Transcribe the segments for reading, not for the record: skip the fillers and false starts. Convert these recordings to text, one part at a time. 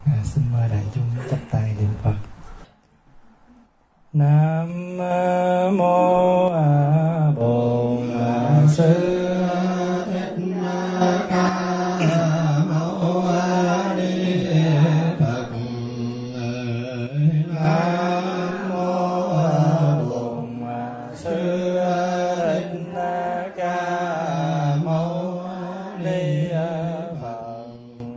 Xin mời đại chúng chắp tay niệm Phật. Nam mô Bổn Sư Thích Ca Mâu Ni Phật. Nam mô Bổn Sư Thích Ca Mâu Ni Phật.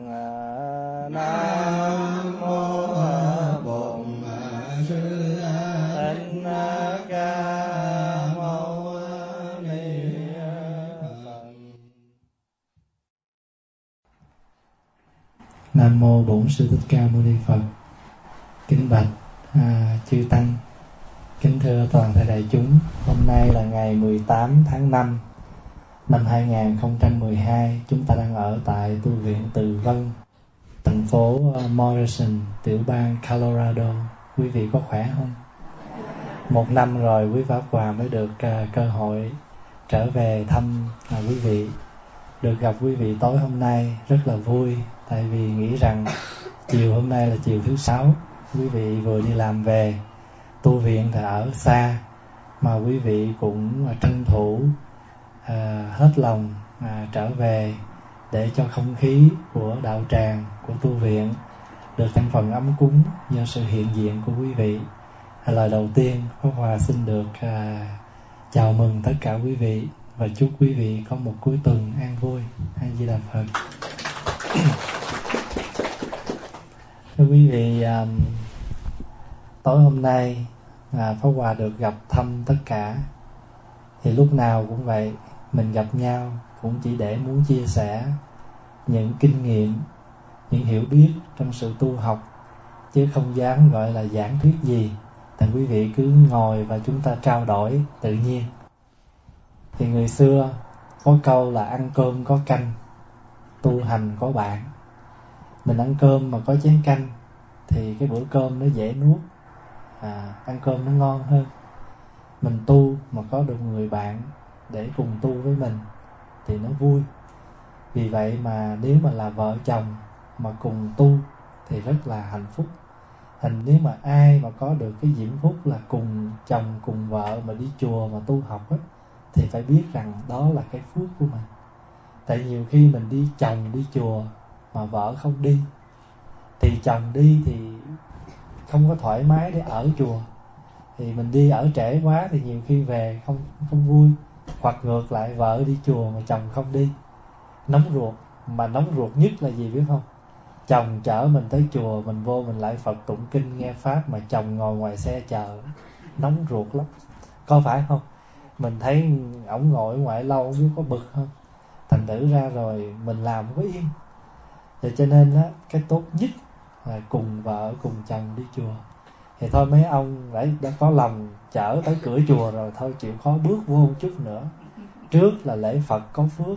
Nam mô Bổn Sư Thích Ca Mâu Ni Phật. Nam mô Bổn Sư Thích Ca Mâu Ni Phật. Kính bạch chư tăng, kính thưa toàn thể đại chúng. Hôm nay là ngày 18 tháng 5 năm 2012. Chúng ta đang ở tại tu viện Từ Vân, thành phố Morrison, tiểu bang Colorado. Quý vị có khỏe không? Một năm rồi quý Pháp Hòa mới được cơ hội trở về thăm quý vị. Được gặp quý vị tối hôm nay rất là vui, tại vì nghĩ rằng chiều hôm nay là chiều thứ 6, quý vị vừa đi làm về, tu viện thì ở xa, mà quý vị cũng tranh thủ hết lòng trở về để cho không khí của đạo tràng, của tu viện được thêm phần ấm cúng do sự hiện diện của quý vị. Lời đầu tiên, Pháp Hòa xin được chào mừng tất cả quý vị và chúc quý vị có một cuối tuần an vui. A Di Đà Phật. Thưa quý vị, tối hôm nay Pháp Hòa được gặp thăm tất cả. Thì lúc nào cũng vậy, mình gặp nhau cũng chỉ để muốn chia sẻ những kinh nghiệm, những hiểu biết trong sự tu học, chứ không dám gọi là giảng thuyết gì. Tại quý vị cứ ngồi và chúng ta trao đổi tự nhiên. Thì người xưa có câu là ăn cơm có canh, tu hành có bạn. Mình ăn cơm mà có chén canh thì cái bữa cơm nó dễ nuốt, ăn cơm nó ngon hơn. Mình tu mà có được người bạn để cùng tu với mình thì nó vui. Vì vậy mà nếu mà là vợ chồng mà cùng tu thì rất là hạnh phúc. Nếu mà ai mà có được cái diễm phúc là cùng chồng cùng vợ mà đi chùa mà tu học á, thì phải biết rằng đó là cái phước của mình. Tại nhiều khi mình đi chồng đi chùa mà vợ không đi, thì chồng đi thì không có thoải mái để ở chùa, thì mình đi ở trễ quá thì nhiều khi về không vui. Hoặc ngược lại, vợ đi chùa mà chồng không đi, nóng ruột. Mà nóng ruột nhất là gì biết không? Chồng chở mình tới chùa, mình vô mình lại Phật tụng kinh nghe Pháp, mà chồng ngồi ngoài xe chờ, nóng ruột lắm. Có phải không? Mình thấy ổng ngồi ở ngoài lâu, không biết có bực không. Thành thử ra rồi mình làm không có yên. Vậy cho nên á, cái tốt nhất là cùng vợ cùng chồng đi chùa. Thì thôi mấy ông đã có lòng chở tới cửa chùa rồi, thôi chịu khó bước vô chút nữa. Trước là lễ Phật có phước,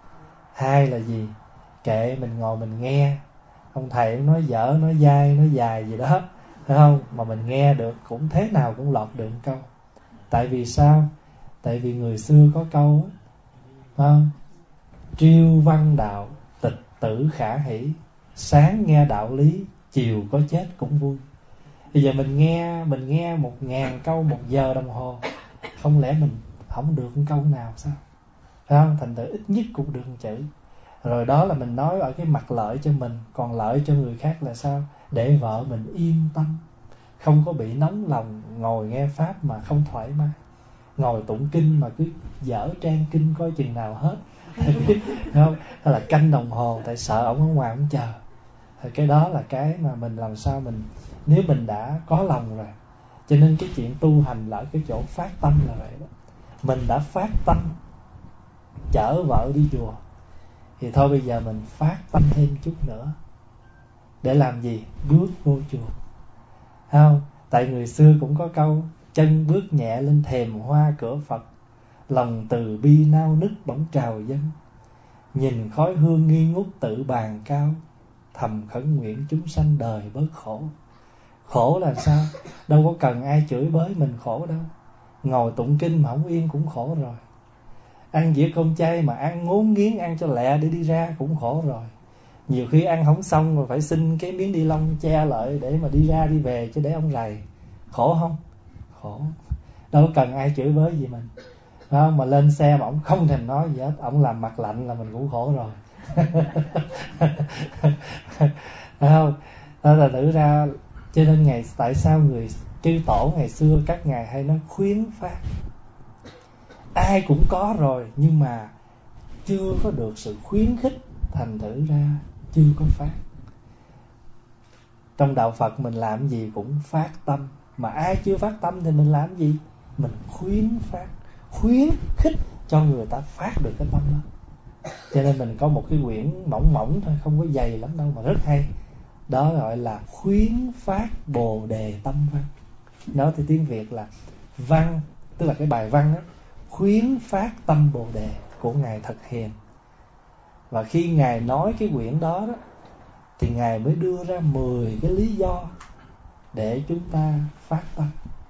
hai là gì? Kệ mình ngồi mình nghe. Ông thầy nói dở, nói dai, nói dài gì đó, phải không? Mà mình nghe được cũng thế nào cũng lọt được một câu. Tại vì sao? Tại vì người xưa có câu không? Triêu văn đạo, tịch tử khả hỷ. Sáng nghe đạo lý, chiều có chết cũng vui. Bây giờ mình nghe 1000 câu 1 giờ đồng hồ, không lẽ mình không được một câu nào sao? Phải không? Thành thử ít nhất cũng được một chữ. Rồi đó là mình nói ở cái mặt lợi cho mình. Còn lợi cho người khác là sao? Để vợ mình yên tâm, không có bị nóng lòng ngồi nghe Pháp mà không thoải mái. Ngồi tụng kinh mà cứ dở trang kinh coi chừng nào hết không? Hay là canh đồng hồ tại sợ ổng ở ngoài ổng chờ. Thì cái đó là cái mà mình làm sao mình, nếu mình đã có lòng rồi. Cho nên cái chuyện tu hành là ở cái chỗ phát tâm là vậy đó. Mình đã phát tâm chở vợ đi chùa, thì thôi bây giờ mình phát tâm thêm chút nữa. Để làm gì? Bước vô chùa, không? Tại người xưa cũng có câu chân bước nhẹ lên thềm hoa cửa Phật, lòng từ bi nao nức bỗng trào dâng. Nhìn khói hương nghi ngút tự bàn cao, thầm khấn nguyện chúng sanh đời bớt khổ. Khổ là sao? Đâu có cần ai chửi bới mình khổ đâu. Ngồi tụng kinh mà không yên cũng khổ rồi. Ăn dĩa cơm chay mà ăn ngốn nghiến, ăn cho lẹ để đi ra cũng khổ rồi. Nhiều khi ăn không xong rồi phải xin cái miếng ni lông che lại để mà đi ra đi về, chứ để ông rầy. Khổ không? Khổ. Đâu có cần ai chửi bới gì mình. Đó, mà lên xe mà ông không thèm nói gì hết, ông làm mặt lạnh là mình cũng khổ rồi. Phải không? Đó là thử ra, cho nên tại sao người chư tổ ngày xưa các ngài hay nói khuyến phát. Ai cũng có rồi, nhưng mà chưa có được sự khuyến khích, thành thử ra chưa có phát. Trong đạo Phật mình làm gì cũng phát tâm, mà ai chưa phát tâm thì mình làm gì? Mình khuyến phát, khuyến khích cho người ta phát được cái tâm đó. Cho nên mình có một cái quyển mỏng mỏng thôi, không có dày lắm đâu, mà rất hay. Đó gọi là khuyến phát Bồ Đề Tâm Văn. Nói thì tiếng Việt là văn, tức là cái bài văn đó, khuyến phát tâm Bồ Đề của Ngài Thật Hiền. Và khi Ngài nói cái quyển đó, thì Ngài mới đưa ra 10 cái lý do để chúng ta phát tâm.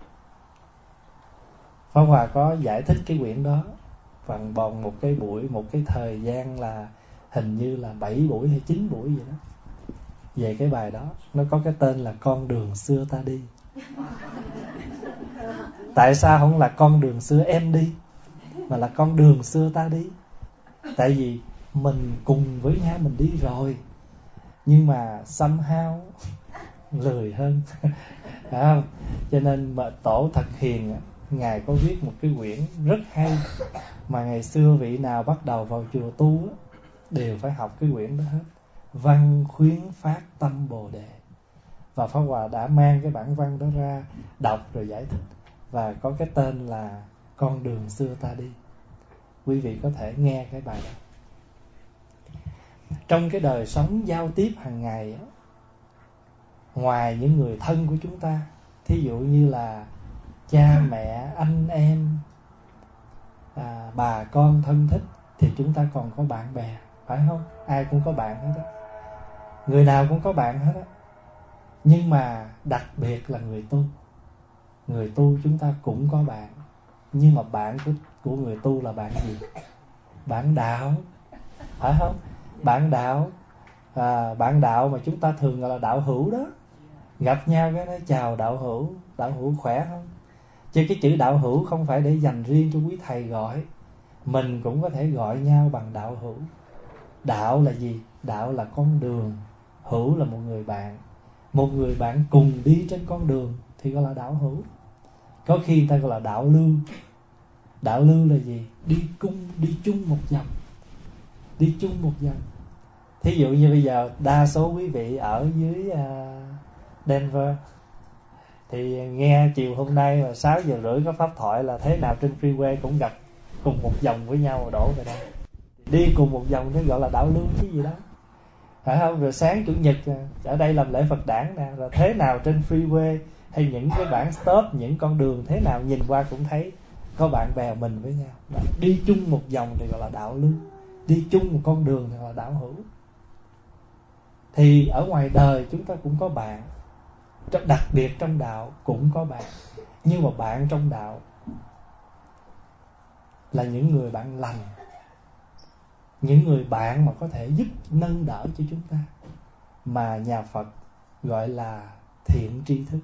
Pháp Hòa có giải thích cái quyển đó bằng vòng một cái buổi, một cái thời gian là hình như là 7 buổi hay 9 buổi gì đó, về cái bài đó. Nó có cái tên là Con Đường Xưa Ta Đi. Tại sao không là Con Đường Xưa Em Đi, mà là Con Đường Xưa Ta Đi? Tại vì mình cùng với nhau mình đi rồi, nhưng mà somehow lười hơn. Phải không? Cho nên mà Tổ Thật Hiền, Ngài có viết một cái quyển rất hay, mà ngày xưa vị nào bắt đầu vào chùa tu đều phải học cái quyển đó hết. Văn khuyến phát tâm Bồ Đề. Và Pháp Hòa đã mang cái bản văn đó ra đọc rồi giải thích, và có cái tên là Con Đường Xưa Ta Đi. Quý vị có thể nghe cái bài đó. Trong cái đời sống giao tiếp hàng ngày, ngoài những người thân của chúng ta, thí dụ như là cha mẹ, anh em, bà con thân thích, thì chúng ta còn có bạn bè, phải không? Ai cũng có bạn hết á, người nào cũng có bạn hết á. Nhưng mà đặc biệt là người tu. Người tu chúng ta cũng có bạn, nhưng mà bạn của người tu là bạn gì? Bạn đạo, phải không? Bạn đạo, bạn đạo mà chúng ta thường gọi là đạo hữu đó. Gặp nhau cái nói chào đạo hữu khỏe không? Chứ cái chữ đạo hữu không phải để dành riêng cho quý thầy gọi. Mình cũng có thể gọi nhau bằng đạo hữu. Đạo là gì? Đạo là con đường, hữu là một người bạn. Một người bạn cùng đi trên con đường thì gọi là đạo hữu. Có khi người ta gọi là đạo lưu. Đạo lưu là gì? Đi chung một dòng. Đi chung một dòng. Thí dụ như bây giờ đa số quý vị ở dưới Denver, thì nghe chiều hôm nay là 6 giờ rưỡi có pháp thoại là thế nào trên freeway cũng gặp cùng một dòng với nhau mà đổ về đây. Đi cùng một dòng đó gọi là đạo lưu chứ gì đó, phải không? Rồi sáng chủ nhật ở đây làm lễ Phật đản nè, rồi thế nào trên freeway hay những cái bảng stop, những con đường thế nào nhìn qua cũng thấy có bạn bè mình với nhau. Đó. Đi chung một dòng thì gọi là đạo lưu. Đi chung một con đường thì gọi là đạo hữu. Thì ở ngoài đời chúng ta cũng có bạn, đặc biệt trong đạo cũng có bạn. Nhưng mà bạn trong đạo là những người bạn lành, những người bạn mà có thể giúp nâng đỡ cho chúng ta, mà nhà Phật gọi là thiện tri thức.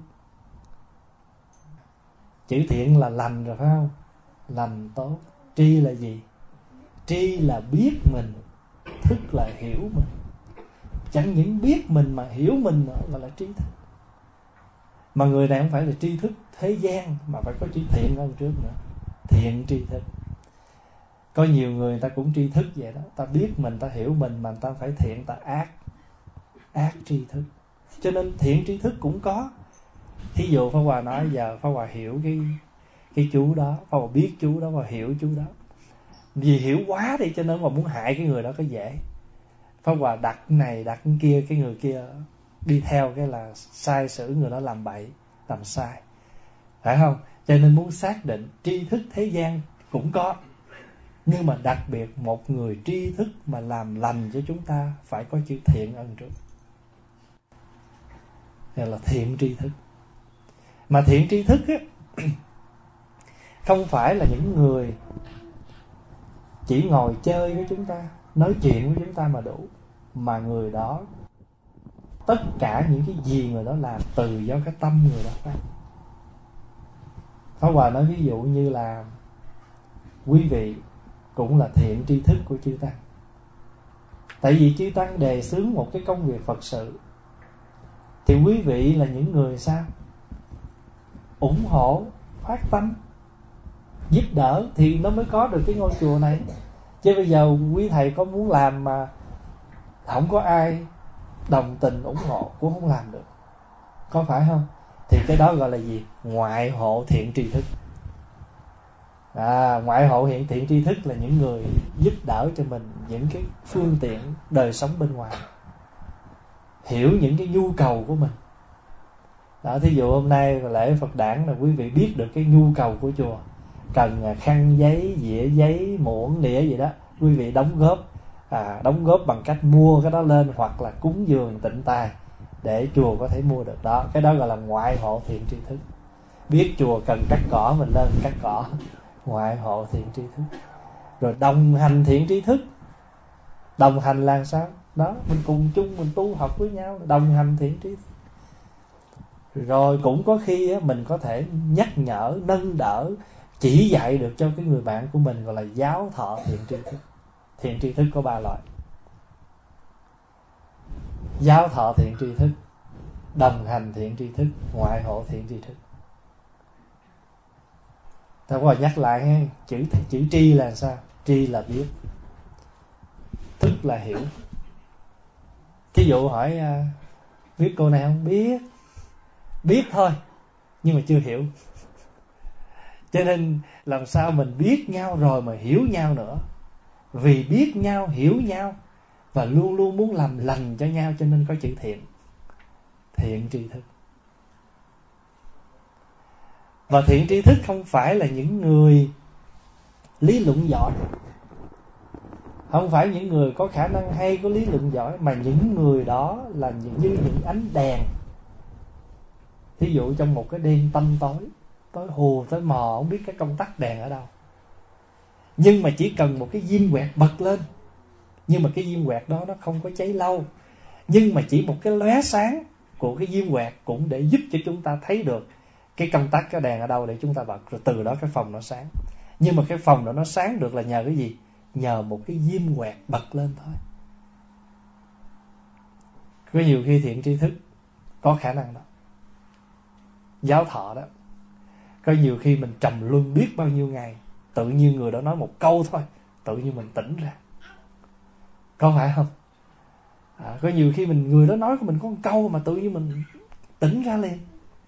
Chữ thiện là lành rồi phải không? Lành tốt. Tri là gì? Tri là biết mình, thức là hiểu mình. Chẳng những biết mình mà hiểu mình nữa gọi là tri thức. Mà người này không phải là tri thức thế gian, mà phải có chữ thiện ở trước nữa. Thiện tri thức. Có nhiều người ta cũng tri thức vậy đó, ta biết mình, ta hiểu mình, mà ta phải thiện, ta ác tri thức. Cho nên thiện tri thức cũng có. Thí dụ Pháp Hòa nói giờ Pháp Hòa hiểu cái chú đó, Pháp Hòa biết chú đó và hiểu chú đó. Vì hiểu quá đi cho nên mà muốn hại cái người đó có dễ. Pháp Hòa đặt này đặt kia, cái người kia đi theo cái là sai sử người đó làm bậy, làm sai, phải không? Cho nên muốn xác định tri thức thế gian cũng có, nhưng mà đặc biệt một người tri thức mà làm lành cho chúng ta phải có chữ thiện ở trước. Đây là thiện tri thức. Mà thiện tri thức á, không phải là những người chỉ ngồi chơi với chúng ta, nói chuyện với chúng ta mà đủ. mà người đó, tất cả những cái gì người đó làm từ do cái tâm người đó phát. Pháp Hòa nói ví dụ như là quý vị cũng là thiện tri thức của chư Tăng. Tại vì chư Tăng đề xướng một cái công việc Phật sự, thì quý vị là những người sao? Ủng hộ, phát tâm, giúp đỡ thì nó mới có được cái ngôi chùa này. Chứ bây giờ quý thầy có muốn làm mà không có ai đồng tình ủng hộ cũng không làm được, có phải không? Thì cái đó gọi là gì? Ngoại hộ thiện tri thức. Ngoại hộ thiện tri thức là những người giúp đỡ cho mình những cái phương tiện đời sống bên ngoài, hiểu những cái nhu cầu của mình. Đó, thí dụ hôm nay lễ Phật đản là quý vị biết được cái nhu cầu của chùa, cần khăn giấy, dĩa giấy, muỗng, đĩa gì đó, quý vị đóng góp bằng cách mua cái đó lên, hoặc là cúng dường tịnh tài để chùa có thể mua được đó. Cái đó gọi là ngoại hộ thiện tri thức. Biết chùa cần cắt cỏ mình lên cắt cỏ, ngoại hộ thiện tri thức. Rồi đồng hành thiện tri thức. Đồng hành là sao? Đó, mình cùng chung mình tu học với nhau, đồng hành thiện tri thức. Rồi cũng có khi mình có thể nhắc nhở, nâng đỡ, chỉ dạy được cho cái người bạn của mình, gọi là giáo thọ thiện tri thức. Thiện tri thức có 3 loại: giáo thọ thiện tri thức, đồng hành thiện tri thức, ngoại hộ thiện tri thức. Ta có nhắc lại nghe, chữ tri là sao? Tri là biết, thức là hiểu. Thí dụ hỏi biết cô này không? Biết thôi, nhưng mà chưa hiểu. Cho nên làm sao mình biết nhau rồi mà hiểu nhau nữa. Vì biết nhau, hiểu nhau và luôn luôn muốn làm lành cho nhau, cho nên có chữ thiện. Thiện tri thức. Và thiện tri thức không phải là những người lý luận giỏi, không phải những người có khả năng hay, có lý luận giỏi, mà những người đó là như những ánh đèn. Thí dụ trong một cái đêm tăm tối hù tới mò, không biết cái công tắc đèn ở đâu, nhưng mà chỉ cần một cái diêm quẹt bật lên, nhưng mà cái diêm quẹt đó nó không có cháy lâu, nhưng mà chỉ một cái lóe sáng của cái diêm quẹt cũng để giúp cho chúng ta thấy được cái công tắc, cái đèn ở đâu để chúng ta bật, rồi từ đó cái phòng nó sáng. Nhưng mà cái phòng đó nó sáng được là nhờ cái gì? Nhờ một cái diêm quẹt bật lên thôi. Có nhiều khi thiện tri thức có khả năng đó, giáo thọ đó. Có nhiều khi mình trầm luân biết bao nhiêu ngày, tự nhiên người đó nói một câu thôi, tự nhiên mình tỉnh ra, có phải không? Có nhiều khi người đó nói của mình có một câu mà tự nhiên mình tỉnh ra liền.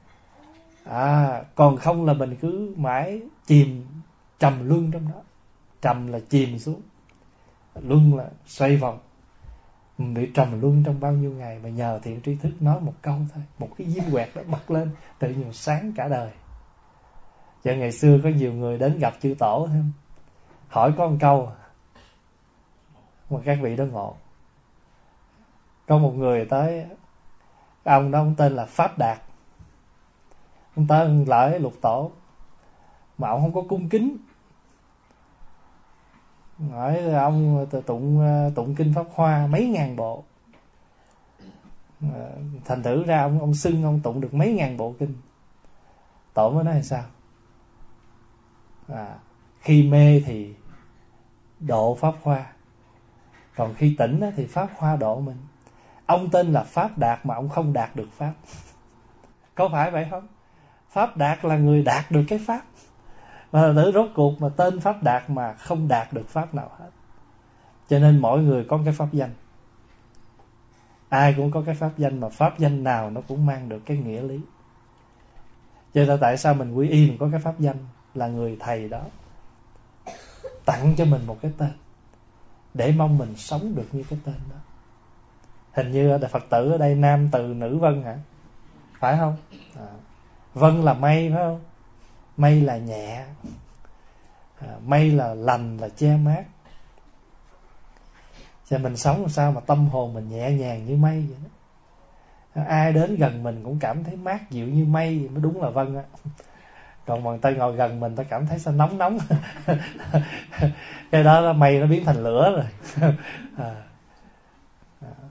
Còn không là mình cứ mãi trầm luân trong đó. Trầm là chìm xuống, luân là xoay vòng. Mình bị trầm luân trong bao nhiêu ngày, mà nhờ thiện tri thức nói một câu thôi, một cái diêm quẹt đó bật lên, tự nhiên sáng cả đời. Giờ ngày xưa có nhiều người đến gặp chư tổ, hỏi có một câu mà các vị đó ngộ. Có một người tới, ông đó ông tên là Pháp Đạt, ông tới lại lục tổ mà ông không có cung kính. Hỏi ông tụng kinh Pháp Hoa mấy ngàn bộ, thành thử ra ông xưng ông tụng được mấy ngàn bộ kinh. Tổ mới nói là sao? Khi mê thì độ Pháp Hoa, còn khi tỉnh thì Pháp Hoa độ mình. Ông tên là Pháp Đạt mà ông không đạt được Pháp. Có phải vậy không? Pháp Đạt là người đạt được cái Pháp, mà tử rốt cuộc mà tên Pháp Đạt mà không đạt được Pháp nào hết. Cho nên mỗi người có cái pháp danh, ai cũng có cái pháp danh, mà pháp danh nào nó cũng mang được cái nghĩa lý. Cho nên tại sao mình quy y mình có cái pháp danh, là người thầy đó tặng cho mình một cái tên để mong mình sống được như cái tên đó. Hình như ở Phật tử ở đây nam từ nữ vân hả? Phải không? Vân là mây phải không? Mây là nhẹ, mây là lành, là che mát. Cho mình sống làm sao mà tâm hồn mình nhẹ nhàng như mây vậy đó. Ai đến gần mình cũng cảm thấy mát dịu như mây thì mới đúng là vân á. Còn mà người ta ngồi gần mình ta cảm thấy sao nóng cái đó là mây nó biến thành lửa rồi.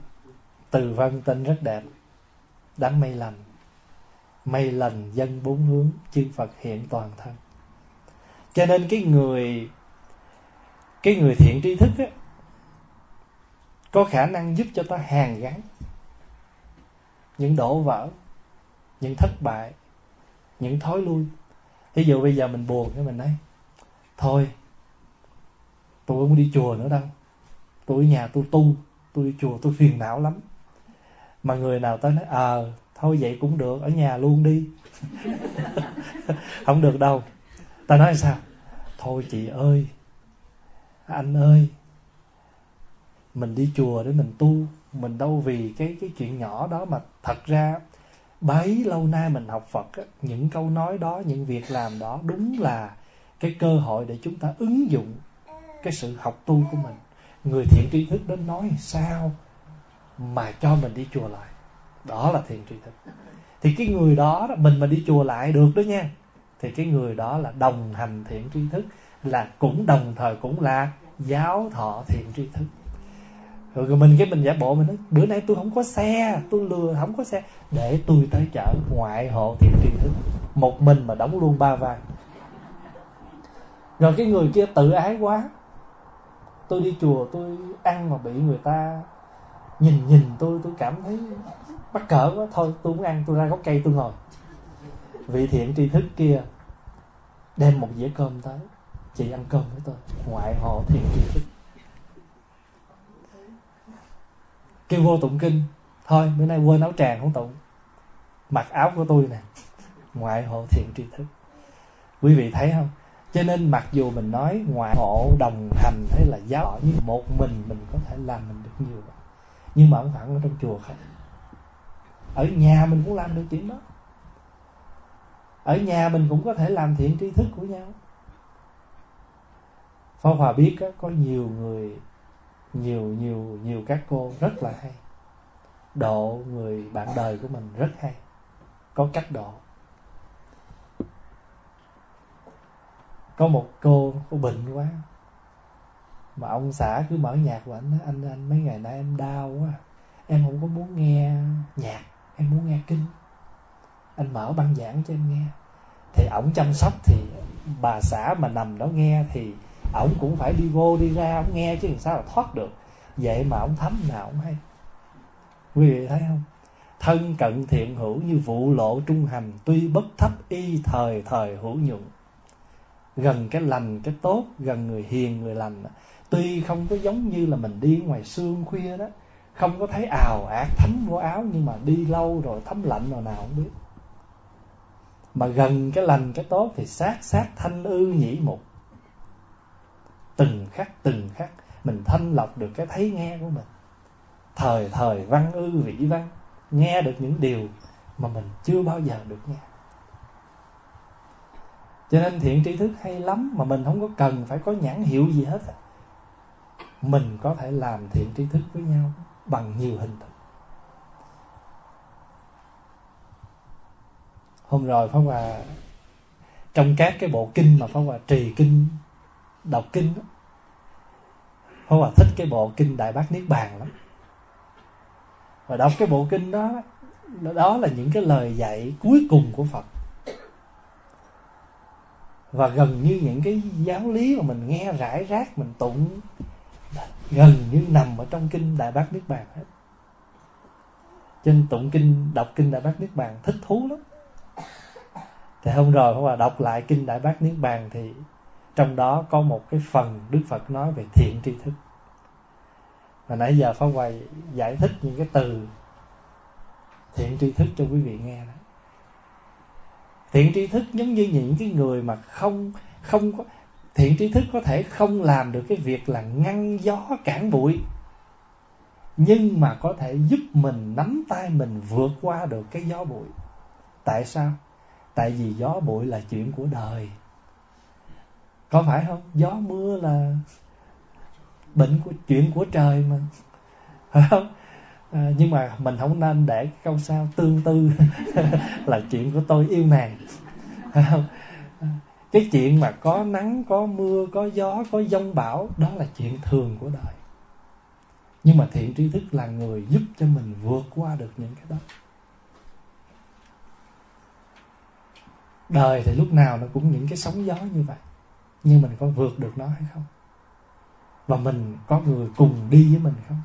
Từ văn tên rất đẹp. Đấng mây lành, mây lành dân bốn hướng, chư Phật hiện toàn thân. Cho nên cái người thiện tri thức á, có khả năng giúp cho ta hàn gắn những đổ vỡ, những thất bại, những thói lui. Ví dụ bây giờ mình buồn, cái mình nói thôi, tôi không đi chùa nữa đâu, tôi ở nhà tôi tu, tôi đi chùa tôi phiền não lắm. Mà người nào tới nói thôi vậy cũng được, ở nhà luôn đi. Không được đâu. Ta nói sao? Thôi chị ơi, anh ơi, mình đi chùa để mình tu, mình đâu vì cái chuyện nhỏ đó mà thật ra bấy lâu nay mình học Phật á, những câu nói đó, những việc làm đó đúng là cái cơ hội để chúng ta ứng dụng cái sự học tu của mình. Người thiện tri thức đến nói sao mà cho mình đi chùa lại, đó là thiện tri thức. Thì cái người đó, mình mà đi chùa lại được đó nha, thì cái người đó là đồng hành thiện tri thức, là cũng đồng thời cũng là giáo thọ thiện tri thức. Rồi mình giả bộ, mình nói bữa nay tôi không có xe, tôi lừa không có xe, để tôi tới chợ ngoại hộ thiện tri thức, một mình mà đóng luôn 3 vai. Rồi cái người kia tự ái quá, tôi đi chùa tôi ăn mà bị người ta nhìn tôi cảm thấy mắc cỡ quá, thôi tôi không ăn, tôi ra gốc cây tôi ngồi. Vị thiện tri thức kia đem một dĩa cơm tới, chị ăn cơm với tôi, ngoại hộ thiện tri thức. Kêu vô tụng kinh, thôi bữa nay quên áo tràng không tụng, mặc áo của tôi nè, ngoại hộ thiện tri thức. Quý vị thấy không? Cho nên mặc dù mình nói ngoại hộ, đồng hành hay là giáo, nhưng một mình có thể làm mình được nhiều vậy. Nhưng mà không phải ở trong chùa không, ở nhà mình cũng làm được chuyện đó. Ở nhà mình cũng có thể làm thiện tri thức của nhau. Pháp Hòa biết đó, có nhiều người, nhiều các cô rất là hay độ người bạn đời của mình, rất hay, có cách độ. Có một cô bệnh quá, mà ông xã cứ mở nhạc của anh, anh mấy ngày nay em đau quá, em không có muốn nghe nhạc, em muốn nghe kinh, anh mở băng giảng cho em nghe. Thì ổng chăm sóc, thì bà xã mà nằm đó nghe thì ổng cũng phải đi vô đi ra, ổng nghe chứ làm sao là thoát được. Vậy mà ổng thấm nào ổng hay. Quý vị thấy không? Thân cận thiện hữu như vụ lộ trung hành, tuy bất thấp y thời thời hữu nhuận. Gần cái lành cái tốt, gần người hiền người lành, tuy không có giống như là mình đi ngoài sương khuya đó, không có thấy ào ạt thấm vô áo, nhưng mà đi lâu rồi thấm lạnh rồi nào không biết. Mà gần cái lành cái tốt thì sát thanh ư nhĩ mục. Từng khắc mình thanh lọc được cái thấy nghe của mình. Thời thời văn ư vĩ văn, nghe được những điều mà mình chưa bao giờ được nghe. Cho nên thiện tri thức hay lắm, mà mình không có cần phải có nhãn hiệu gì hết. Mình có thể làm thiện tri thức với nhau bằng nhiều hình thức. Hôm rồi Pháp Hòa trong các cái bộ kinh mà Pháp Hòa trì kinh, đọc kinh đó, Pháp Hòa thích cái bộ kinh Đại Bát Niết Bàn lắm. Và đọc cái bộ kinh đó, đó là những cái lời dạy cuối cùng của Phật. Và gần như những cái giáo lý mà mình nghe rải rác, mình tụng, gần như nằm ở trong kinh Đại Bát Niết Bàn hết. Cho nên tụng kinh, đọc kinh Đại Bát Niết Bàn thích thú lắm. Thì hôm rồi Pháp Hòa đọc lại kinh Đại Bát Niết Bàn, thì trong đó có một cái phần Đức Phật nói về thiện tri thức. Và nãy giờ Pháp Hòa giải thích những cái từ thiện tri thức cho quý vị nghe đó. Thiện tri thức giống như những cái người mà không có thiện tri thức, có thể không làm được cái việc là ngăn gió cản bụi, nhưng mà có thể giúp mình nắm tay mình vượt qua được cái gió bụi. Tại sao? Tại vì gió bụi là chuyện của đời, có phải không? Gió mưa là chuyện của trời mà, phải không? Nhưng mà mình không nên để câu sao tương tư là chuyện của tôi yêu nàng, phải không? Cái chuyện mà có nắng, có mưa, có gió, có giông bão, đó là chuyện thường của đời. Nhưng mà thiện tri thức là người giúp cho mình vượt qua được những cái đó. Đời thì lúc nào nó cũng những cái sóng gió như vậy, nhưng mình có vượt được nó hay không? Và mình có người cùng đi với mình không?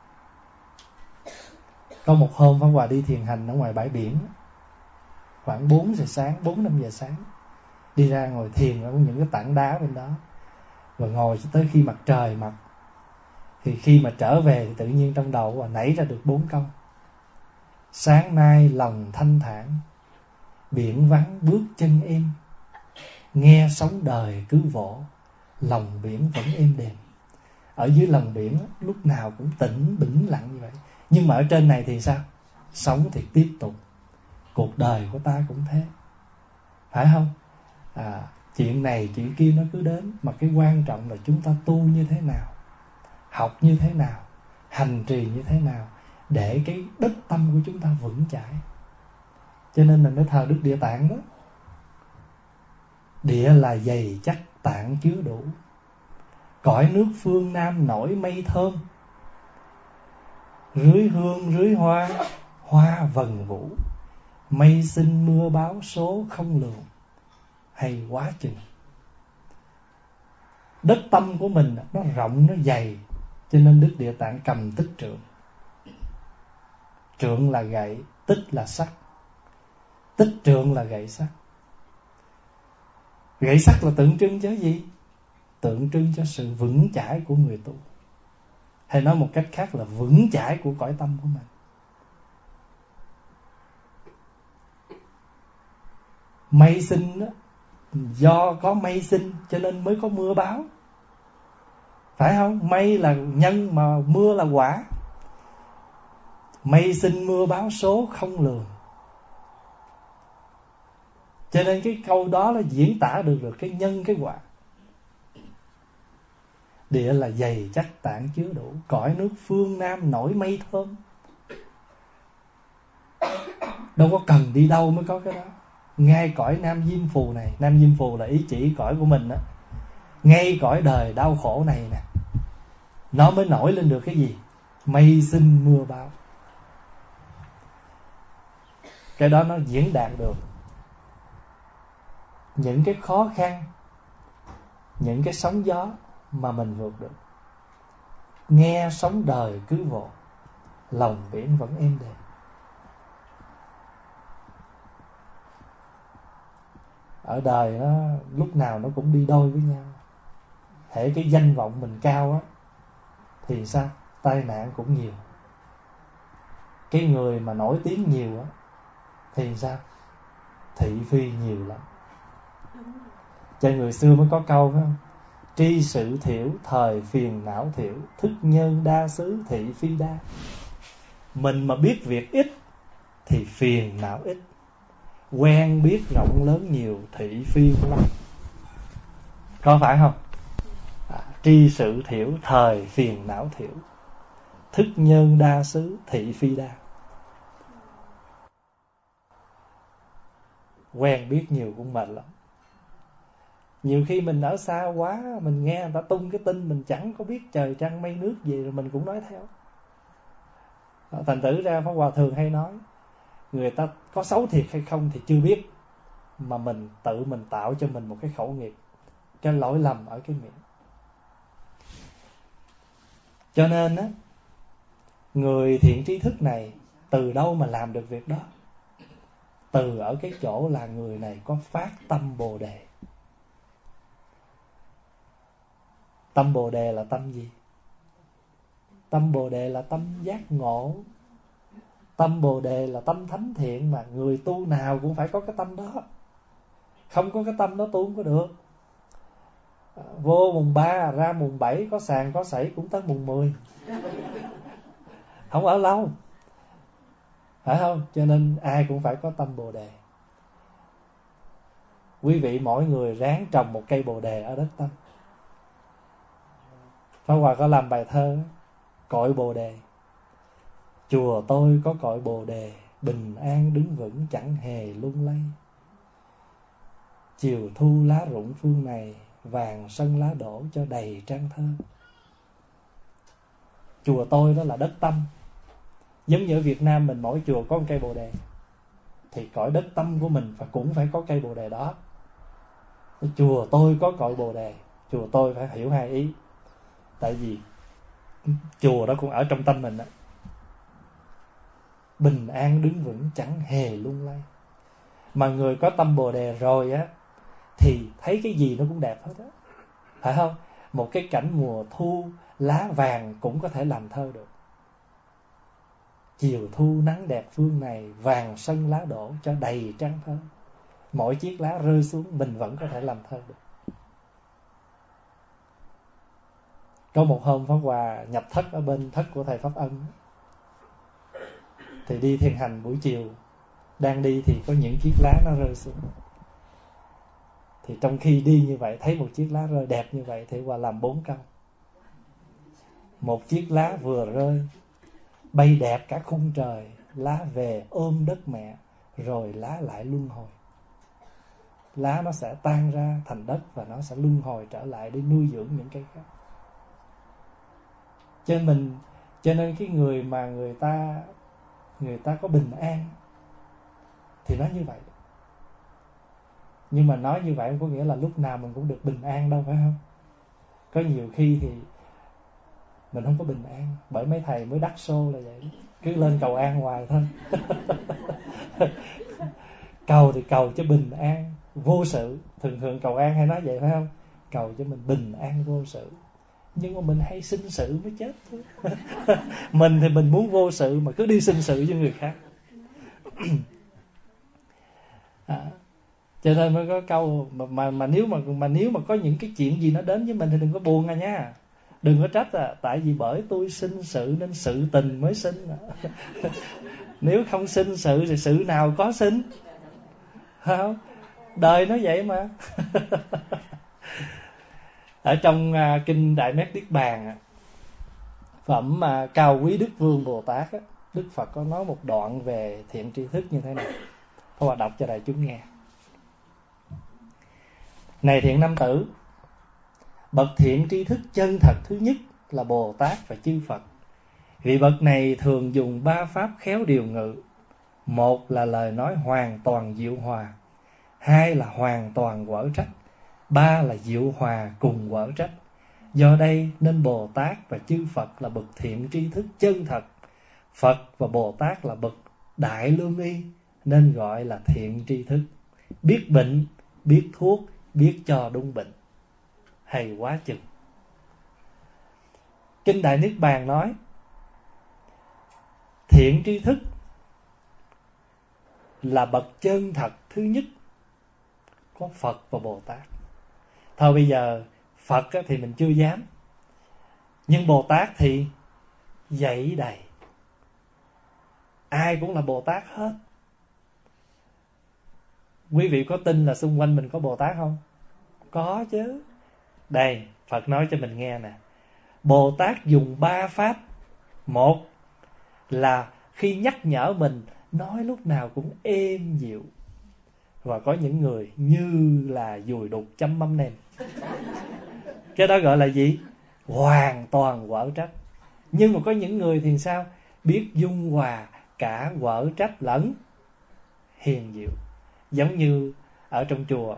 Có một hôm Pháp Hòa đi thiền hành ở ngoài bãi biển, khoảng 4 giờ sáng, 4-5 giờ sáng, đi ra ngồi thiền ở những cái tảng đá bên đó, và ngồi cho tới khi mặt trời mọc. Thì khi mà trở về thì tự nhiên trong đầu Hòa nảy ra được 4 câu: sáng nay lòng thanh thản, biển vắng bước chân em, nghe sóng đời cứ vỗ, lòng biển vẫn êm đềm. Ở dưới lòng biển lúc nào cũng tĩnh bĩnh lặng như vậy. Nhưng mà ở trên này thì sao? Sống thì tiếp tục. Cuộc đời của ta cũng thế, phải không? Chuyện này chuyện kia nó cứ đến, mà cái quan trọng là chúng ta tu như thế nào, học như thế nào, hành trì như thế nào, để cái đất tâm của chúng ta vững chãi. Cho nên mình mới thờ Đức Địa Tạng đó. Địa là dày chắc, tạng chứa đủ. Cõi nước phương Nam nổi mây thơm, rưới hương rưới hoa, hoa vần vũ. Mây sinh mưa báo số không lường, hay quá chừng. Đất tâm của mình nó rộng, nó dày, cho nên Đức Địa Tạng cầm tích trượng. Trượng là gậy, tích là sắt. Tích trượng là gậy sắt. Gậy sắt là tượng trưng cho gì? Tượng trưng cho sự vững chãi của người tu. Hay nói một cách khác là vững chãi của cõi tâm của mình. Mây sinh đó, do có mây sinh cho nên mới có mưa báo, phải không? Mây là nhân mà mưa là quả. Mây sinh mưa báo số không lường. Cho nên cái câu đó nó diễn tả được cái nhân cái quả. Địa là dày chắc, tạng chứa đủ. Cõi nước phương Nam nổi mây thơm. Đâu có cần đi đâu mới có cái đó. Ngay cõi Nam Diêm Phù này, Nam Diêm Phù là ý chỉ cõi của mình đó, ngay cõi đời đau khổ này nè, nó mới nổi lên được cái gì? Mây sinh mưa báo. Cái đó nó diễn đạt được những cái khó khăn, những cái sóng gió mà mình vượt được. Nghe sóng đời cứ vỗ, lòng biển vẫn êm đềm. Ở đời nó lúc nào nó cũng đi đôi với nhau. Hễ cái danh vọng mình cao á thì sao? Tai nạn cũng nhiều. Cái người mà nổi tiếng nhiều á thì sao? Thị phi nhiều lắm. Cho người xưa mới có câu phải không? Tri sự thiểu, thời phiền não thiểu, thức nhân đa xứ, thị phi đa. Mình mà biết việc ít thì phiền não ít, quen biết rộng lớn nhiều, thị phi lắm. Có phải không? Tri sự thiểu, thời phiền não thiểu, thức nhân đa xứ, thị phi đa. Quen biết nhiều cũng mệt lắm. Nhiều khi mình ở xa quá, mình nghe người ta tung cái tin, mình chẳng có biết trời trăng mây nước gì, rồi mình cũng nói theo. Thành thử ra Pháp Hòa thường hay nói, người ta có xấu thiệt hay không thì chưa biết, mà mình tự mình tạo cho mình một cái khẩu nghiệp, cái lỗi lầm ở cái miệng. Cho nên á, người thiện tri thức này từ đâu mà làm được việc đó? Từ ở cái chỗ là người này có phát tâm Bồ Đề. Tâm Bồ Đề là tâm gì? Tâm Bồ Đề là tâm giác ngộ. Tâm Bồ Đề là tâm thánh thiện, mà người tu nào cũng phải có cái tâm đó. Không có cái tâm đó tu không có được. Vô mùng 3 ra mùng 7, có sàn có sảy cũng tới mùng 10. Không ở lâu, phải không? Cho nên ai cũng phải có tâm Bồ Đề. Quý vị mỗi người ráng trồng một cây Bồ Đề ở đất tâm. Pháp Hòa có làm bài thơ Cội Bồ Đề. Chùa tôi có cội Bồ Đề, bình an đứng vững chẳng hề lung lay. Chiều thu lá rụng phương này, vàng sân lá đổ cho đầy trang thơ. Chùa tôi đó là đất tâm. Giống như ở Việt Nam mình mỗi chùa có một cây bồ đề, thì cõi đất tâm của mình cũng phải có cây bồ đề đó. Chùa tôi có cội bồ đề, chùa tôi phải hiểu hai ý. Tại vì chùa đó cũng ở trong tâm mình đó. Bình an đứng vững chẳng hề lung lay. Mà người có tâm bồ đề rồi á thì thấy cái gì nó cũng đẹp hết á, phải không? Một cái cảnh mùa thu lá vàng cũng có thể làm thơ được. Chiều thu nắng đẹp phương này, vàng sân lá đổ cho đầy trang thơ. Mỗi chiếc lá rơi xuống mình vẫn có thể làm thơ được. Có một hôm Pháp Hòa nhập thất ở bên thất của thầy Pháp Ân, thì đi thiền hành buổi chiều, đang đi thì có những chiếc lá nó rơi xuống. Thì trong khi đi như vậy thấy một chiếc lá rơi đẹp như vậy thì Hòa làm 4 câu. Một chiếc lá vừa rơi, bay đẹp cả khung trời, lá về ôm đất mẹ, rồi lá lại luân hồi. Lá nó sẽ tan ra thành đất và nó sẽ luân hồi trở lại để nuôi dưỡng những cây khác. Cho nên cái người mà người ta có bình an thì nói như vậy. Nhưng mà nói như vậy không có nghĩa là lúc nào mình cũng được bình an đâu, phải không? Có nhiều khi thì mình không có bình an. Bởi mấy thầy mới đắc xô là vậy, cứ lên cầu an hoài thôi. Cầu thì cầu cho bình an vô sự. Thường cầu an hay nói vậy, phải không? Cầu cho mình bình an vô sự. Nhưng mà mình hay sinh sự mới chết thôi. Mình thì mình muốn vô sự mà cứ đi sinh sự với người khác. Cho nên mới có câu mà nếu mà có những cái chuyện gì nó đến với mình thì đừng có buồn nha. Đừng có trách tại vì bởi tôi sinh sự nên sự tình mới sinh. Nếu không sinh sự thì sự nào có sinh? Không? Đời nó vậy mà. Ở trong kinh Đại Mét Niết Bàn, phẩm Cao Quý Đức Vương Bồ Tát, Đức Phật có nói một đoạn về thiện tri thức như thế này. Tôi đọc cho đại chúng nghe. Này thiện nam tử, bậc thiện tri thức chân thật thứ nhất là Bồ Tát và chư Phật. Vị bậc này thường dùng 3 pháp khéo điều ngự. Một là lời nói hoàn toàn diệu hòa, 2 là hoàn toàn quở trách, 3 là diệu hòa cùng quở trách. Do đây nên Bồ Tát và chư Phật là bậc thiện tri thức chân thật. Phật và Bồ Tát là bậc đại lương y, nên gọi là thiện tri thức. Biết bệnh, biết thuốc, biết cho đúng bệnh. Hay quá chừng. Kinh Đại Niết Bàn nói thiện tri thức là bậc chân thật thứ nhất, có Phật và Bồ Tát. Thôi bây giờ Phật thì mình chưa dám, nhưng Bồ Tát thì dậy đầy. Ai cũng là Bồ Tát hết. Quý vị có tin là xung quanh mình có Bồ Tát không? Có chứ. Đây, Phật nói cho mình nghe nè. Bồ Tát dùng 3 pháp. Một là khi nhắc nhở mình, nói lúc nào cũng êm dịu. Và có những người như là dùi đục chấm mắm nêm. Cái đó gọi là gì? Hoàn toàn quở trách. Nhưng mà có những người thì sao? Biết dung hòa cả quở trách lẫn hiền diệu. Giống như ở trong chùa,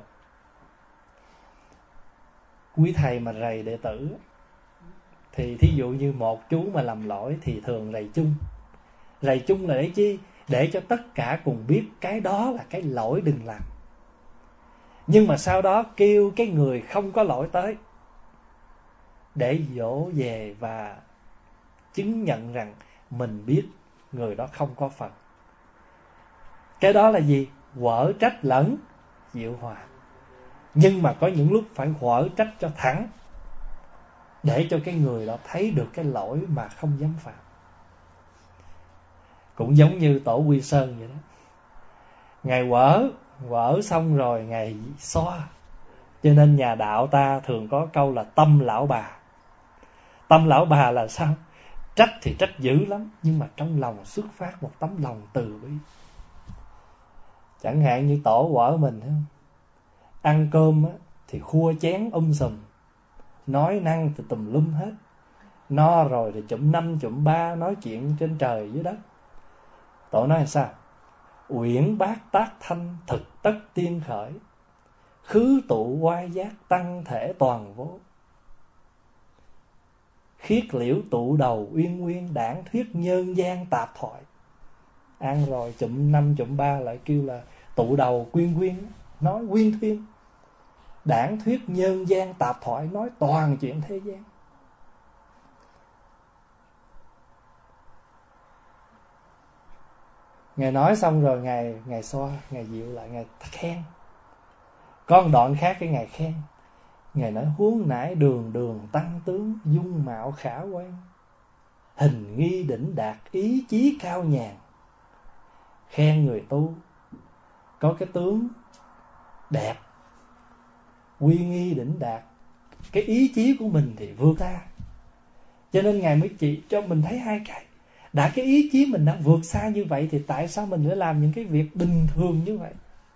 quý thầy mà rầy đệ tử thì thí dụ như một chú mà làm lỗi thì thường rầy chung. Rầy chung là để chi? Để cho tất cả cùng biết cái đó là cái lỗi đừng làm. Nhưng mà sau đó kêu cái người không có lỗi tới để dỗ về và chứng nhận rằng mình biết người đó không có Phật. Cái đó là gì? Quở trách lẫn diệu hòa. Nhưng mà có những lúc phải quở trách cho thẳng, để cho cái người đó thấy được cái lỗi mà không dám phạm. Cũng giống như Tổ Quy Sơn vậy đó. Ngài quở xong rồi Ngài xoa. Cho nên nhà đạo ta thường có câu là tâm lão bà. Tâm lão bà là sao? Trách thì trách dữ lắm, nhưng mà trong lòng xuất phát một tấm lòng từ bi. Chẳng hạn như tổ quở mình, ăn cơm thì khua chén sùm, nói năng thì tùm lum hết. No rồi thì chụm 5 chụm 3 nói chuyện trên trời dưới đất. Tổ nói là sao? Uyển bát tác thanh thực tất tiên khởi, khứ tụ oai giác tăng thể toàn vô. Khiết liễu tụ đầu uyên nguyên, đảng thuyết nhân gian tạp thoại. Ăn rồi chụm 5 chụm 3 lại kêu là tụ đầu quyên quyên, nói quyên thuyên. Đảng thuyết nhân gian tạp thoại, nói toàn chuyện thế gian. Ngài nói xong rồi Ngài xoa, Ngài dịu lại, Ngài khen. Có một đoạn khác cái Ngài khen. Ngài nói huống nãy đường đường tăng tướng, dung mạo khả quan, hình nghi đỉnh đạt, ý chí cao nhàn. Khen người tu có cái tướng đẹp, uy nghi đỉnh đạt, cái ý chí của mình thì vượt xa. Cho nên Ngài mới chỉ cho mình thấy hai cái. Đã cái ý chí mình đã vượt xa như vậy thì tại sao mình lại làm những cái việc bình thường như vậy?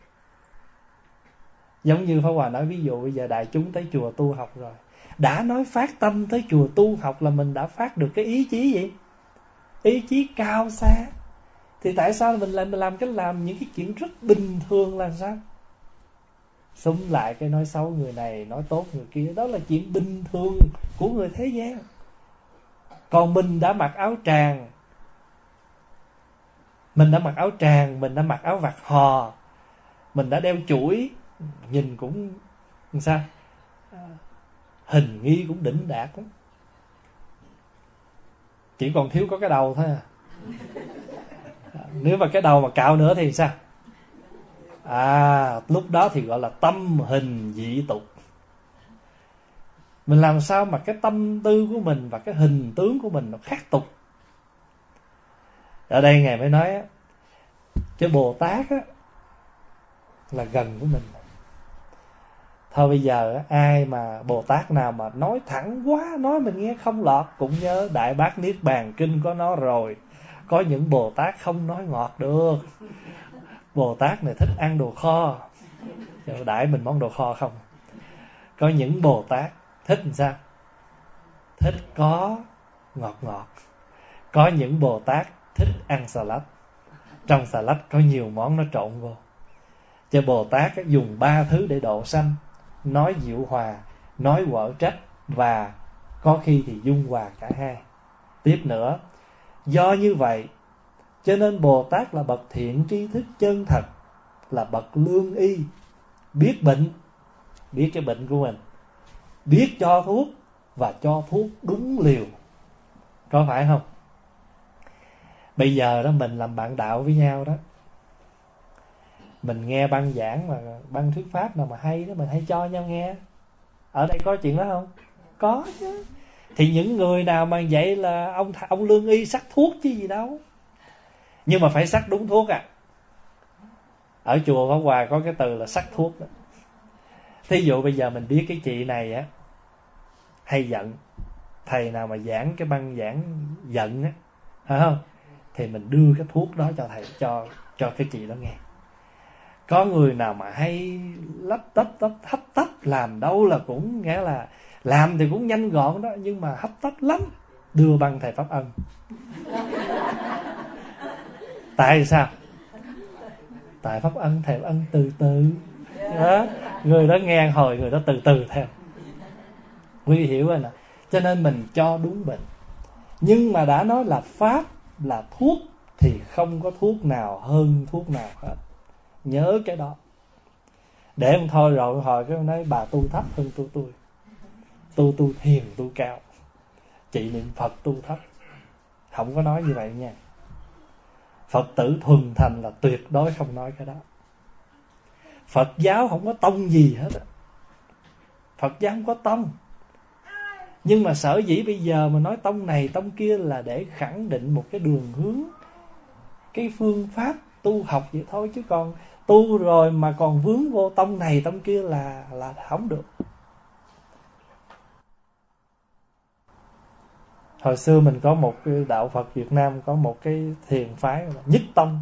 Giống như Pháp Hòa nói ví dụ bây giờ đại chúng tới chùa tu học rồi, đã nói phát tâm tới chùa tu học là mình đã phát được cái ý chí gì? Ý chí cao xa. Thì tại sao mình lại làm những cái chuyện rất bình thường là sao? Xúm lại cái nói xấu người này, nói tốt người kia, đó là chuyện bình thường của người thế gian. Còn mình đã mặc áo tràng, mình đã mặc áo vạt hò, mình đã đeo chuỗi, nhìn cũng sao? Hình nghi cũng đỉnh đạt lắm. Chỉ còn thiếu có cái đầu thôi à. Nếu mà cái đầu mà cạo nữa thì sao? Lúc đó thì gọi là tâm hình dị tục. Mình làm sao mà cái tâm tư của mình và cái hình tướng của mình nó khác tục. Ở đây Ngài mới nói á, cái Bồ Tát á là gần của mình. Thôi bây giờ ai mà Bồ Tát nào mà nói thẳng quá, nói mình nghe không lọt, cũng nhớ Đại Bát Niết Bàn Kinh có nói rồi. Có những Bồ Tát không nói ngọt được. Bồ Tát này thích ăn đồ kho, đãi mình món đồ kho không. Có những Bồ Tát thích làm sao? Thích có ngọt ngọt. Có những Bồ Tát thích ăn salad, trong salad có nhiều món nó trộn vô. Cho Bồ Tát dùng 3 thứ để độ sanh: nói diệu hòa, nói quở trách, và có khi thì dung hòa cả hai. Tiếp nữa, do như vậy cho nên Bồ Tát là bậc thiện tri thức chân thật, là bậc lương y, biết bệnh, biết cái bệnh của mình, biết cho thuốc và cho thuốc đúng liều. Có phải không? Bây giờ đó mình làm bạn đạo với nhau đó, mình nghe băng giảng mà băng thuyết pháp nào mà hay đó, mình hay cho nhau nghe. Ở đây có chuyện đó không? Có chứ. Thì những người nào mà vậy là ông lương y sắc thuốc chứ gì đâu. Nhưng mà phải sắc đúng thuốc à. Ở chùa Pháp Hòa có cái từ là sắc thuốc đó. Thí dụ bây giờ mình biết cái chị này á hay giận, thầy nào mà giảng cái băng giảng giận á, phải không? Thì mình đưa cái thuốc đó cho thầy, cho cái chị đó nghe. Có người nào mà hay lấp hấp tấp, làm đâu là cũng nghĩa là làm thì cũng nhanh gọn đó, nhưng mà hấp tấp lắm, đưa băng thầy Pháp Ân. Tại sao? Tại Pháp Ân, thầy Pháp Ân từ từ đó, người đó nghe hồi người đó từ từ theo. Quý hiểu rồi nè. Cho nên mình cho đúng bệnh. Nhưng mà đã nói là pháp là thuốc thì không có thuốc nào hơn thuốc nào hết. Nhớ cái đó. Để không thôi rồi hồi cái nói bà tu thấp hơn tôi. Tu thiền tu cao, chị niệm Phật tu thấp. Không có nói như vậy nha. Phật tử thuần thành là tuyệt đối không nói cái đó. Phật giáo không có tông gì hết á. Phật giáo không có tông. Nhưng mà sở dĩ bây giờ mà nói tông này tông kia là để khẳng định một cái đường hướng, cái phương pháp tu học vậy thôi. Chứ còn tu rồi mà còn vướng vô tông này tông kia là không được. Hồi xưa mình có một cái đạo Phật Việt Nam, có một cái thiền phái là Nhất Tông.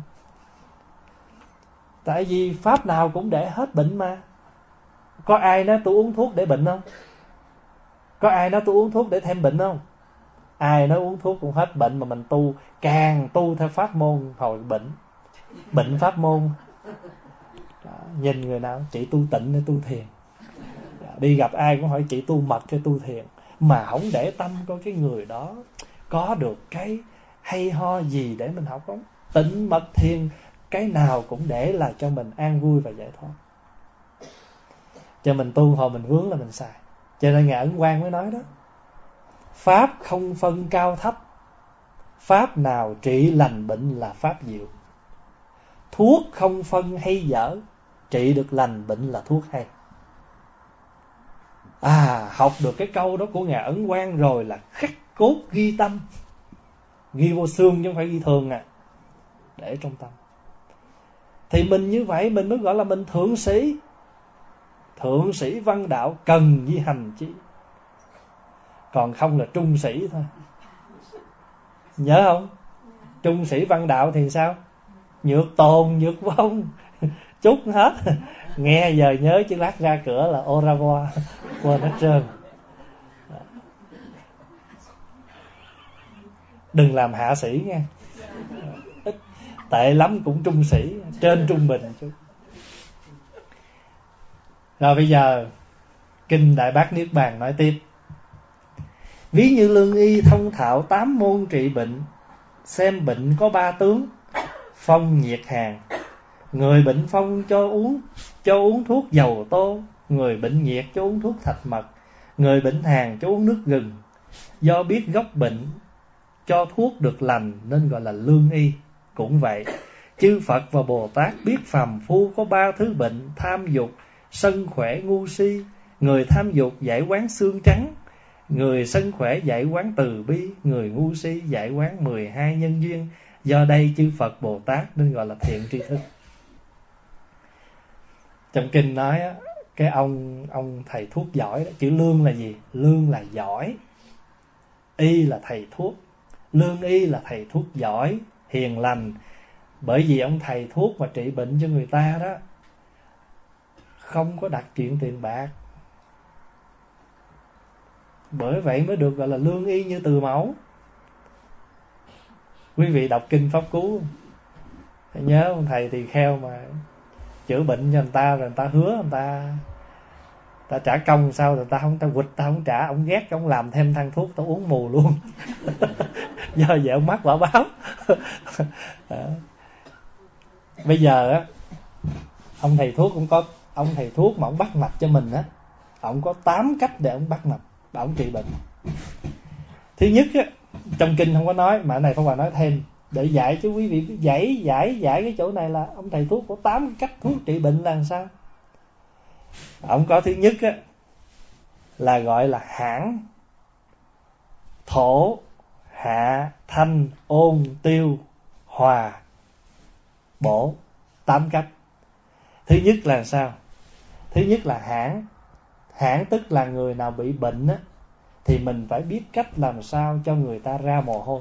Tại vì pháp nào cũng để hết bệnh mà. Có ai nói tôi uống thuốc để bệnh không? Có ai nói tôi uống thuốc để thêm bệnh không? Ai nói uống thuốc cũng hết bệnh, mà mình tu càng tu theo pháp môn hồi bệnh pháp môn. Đó, nhìn người nào chỉ tu tịnh hay tu thiền. Đi gặp ai cũng hỏi chỉ tu mật hay tu thiền, mà không để tâm coi cái người đó có được cái hay ho gì để mình học không. Tịnh mật thiền cái nào cũng để là cho mình an vui và giải thoát. Cho mình tu hồi mình vướng là mình xài. Cho nên Ngài Ấn Quang mới nói đó, pháp không phân cao thấp, pháp nào trị lành bệnh là pháp diệu. Thuốc không phân hay dở, trị được lành bệnh là thuốc hay. Học được cái câu đó của Ngài Ấn Quang rồi là khắc cốt ghi tâm, ghi vô xương chứ không phải ghi thường để trong tâm. Thì mình như vậy mình mới gọi là mình thượng sĩ. Thượng sĩ văn đạo cần với hành chi, còn không là trung sĩ thôi. Nhớ không? Trung sĩ văn đạo thì sao? Nhược tồn nhược vong, chút hết. Nghe giờ nhớ chứ lát ra cửa là au revoir, quên hết trơn. Đừng làm hạ sĩ nha, tệ lắm cũng trung sĩ, trên trung bình chút. Rồi bây giờ Kinh Đại Bát Niết Bàn nói tiếp. Ví như lương y thông thạo 8 môn trị bệnh, xem bệnh có 3 tướng: phong nhiệt hàn. Người bệnh phong cho uống thuốc dầu tô, người bệnh nhiệt cho uống thuốc thạch mật, người bệnh hàn cho uống nước gừng. Do biết gốc bệnh cho thuốc được lành nên gọi là lương y. Cũng vậy, chư Phật và Bồ Tát biết phàm phu có 3 thứ bệnh: tham dục, sân khỏe, ngu si. Người tham dục giải quán xương trắng, người sân khỏe giải quán từ bi, người ngu si giải quán 12 nhân duyên. Do đây chư Phật Bồ Tát nên gọi là thiện tri thức. Trong kinh nói cái ông thầy thuốc giỏi đó, chữ lương là gì? Lương là giỏi, y là thầy thuốc. Lương y là thầy thuốc giỏi, hiền lành. Bởi vì ông thầy thuốc mà trị bệnh cho người ta đó, không có đặt chuyện tiền bạc. Bởi vậy mới được gọi là lương y như từ mẫu. Quý vị đọc kinh Pháp Cú, nhớ ông thầy tỳ kheo mà chữa bệnh cho người ta, rồi người ta hứa người ta trả công sao, rồi ta quỵt, ta không trả, ông ghét, ông làm thêm thang thuốc, ta uống mù luôn. Do vậy ông mắc quả báo. Bây giờ ông thầy thuốc cũng có, ông thầy thuốc mà ông bắt mạch cho mình ông có 8 cách để ông bắt mạch, để ông trị bệnh. Thứ nhất trong kinh không có nói, mà cái này Pháp Hòa nói thêm để dạy cho quý vị, giải cái chỗ này là ông thầy thuốc có 8 cách thuốc trị bệnh là làm sao. Ông có thứ nhất là gọi là hãn, thổ, hạ, thanh, ôn, tiêu, hòa, bổ. 8 cách. Thứ nhất là sao? Thứ nhất là hãn. Hãn tức là người nào bị bệnh thì mình phải biết cách làm sao cho người ta ra mồ hôi.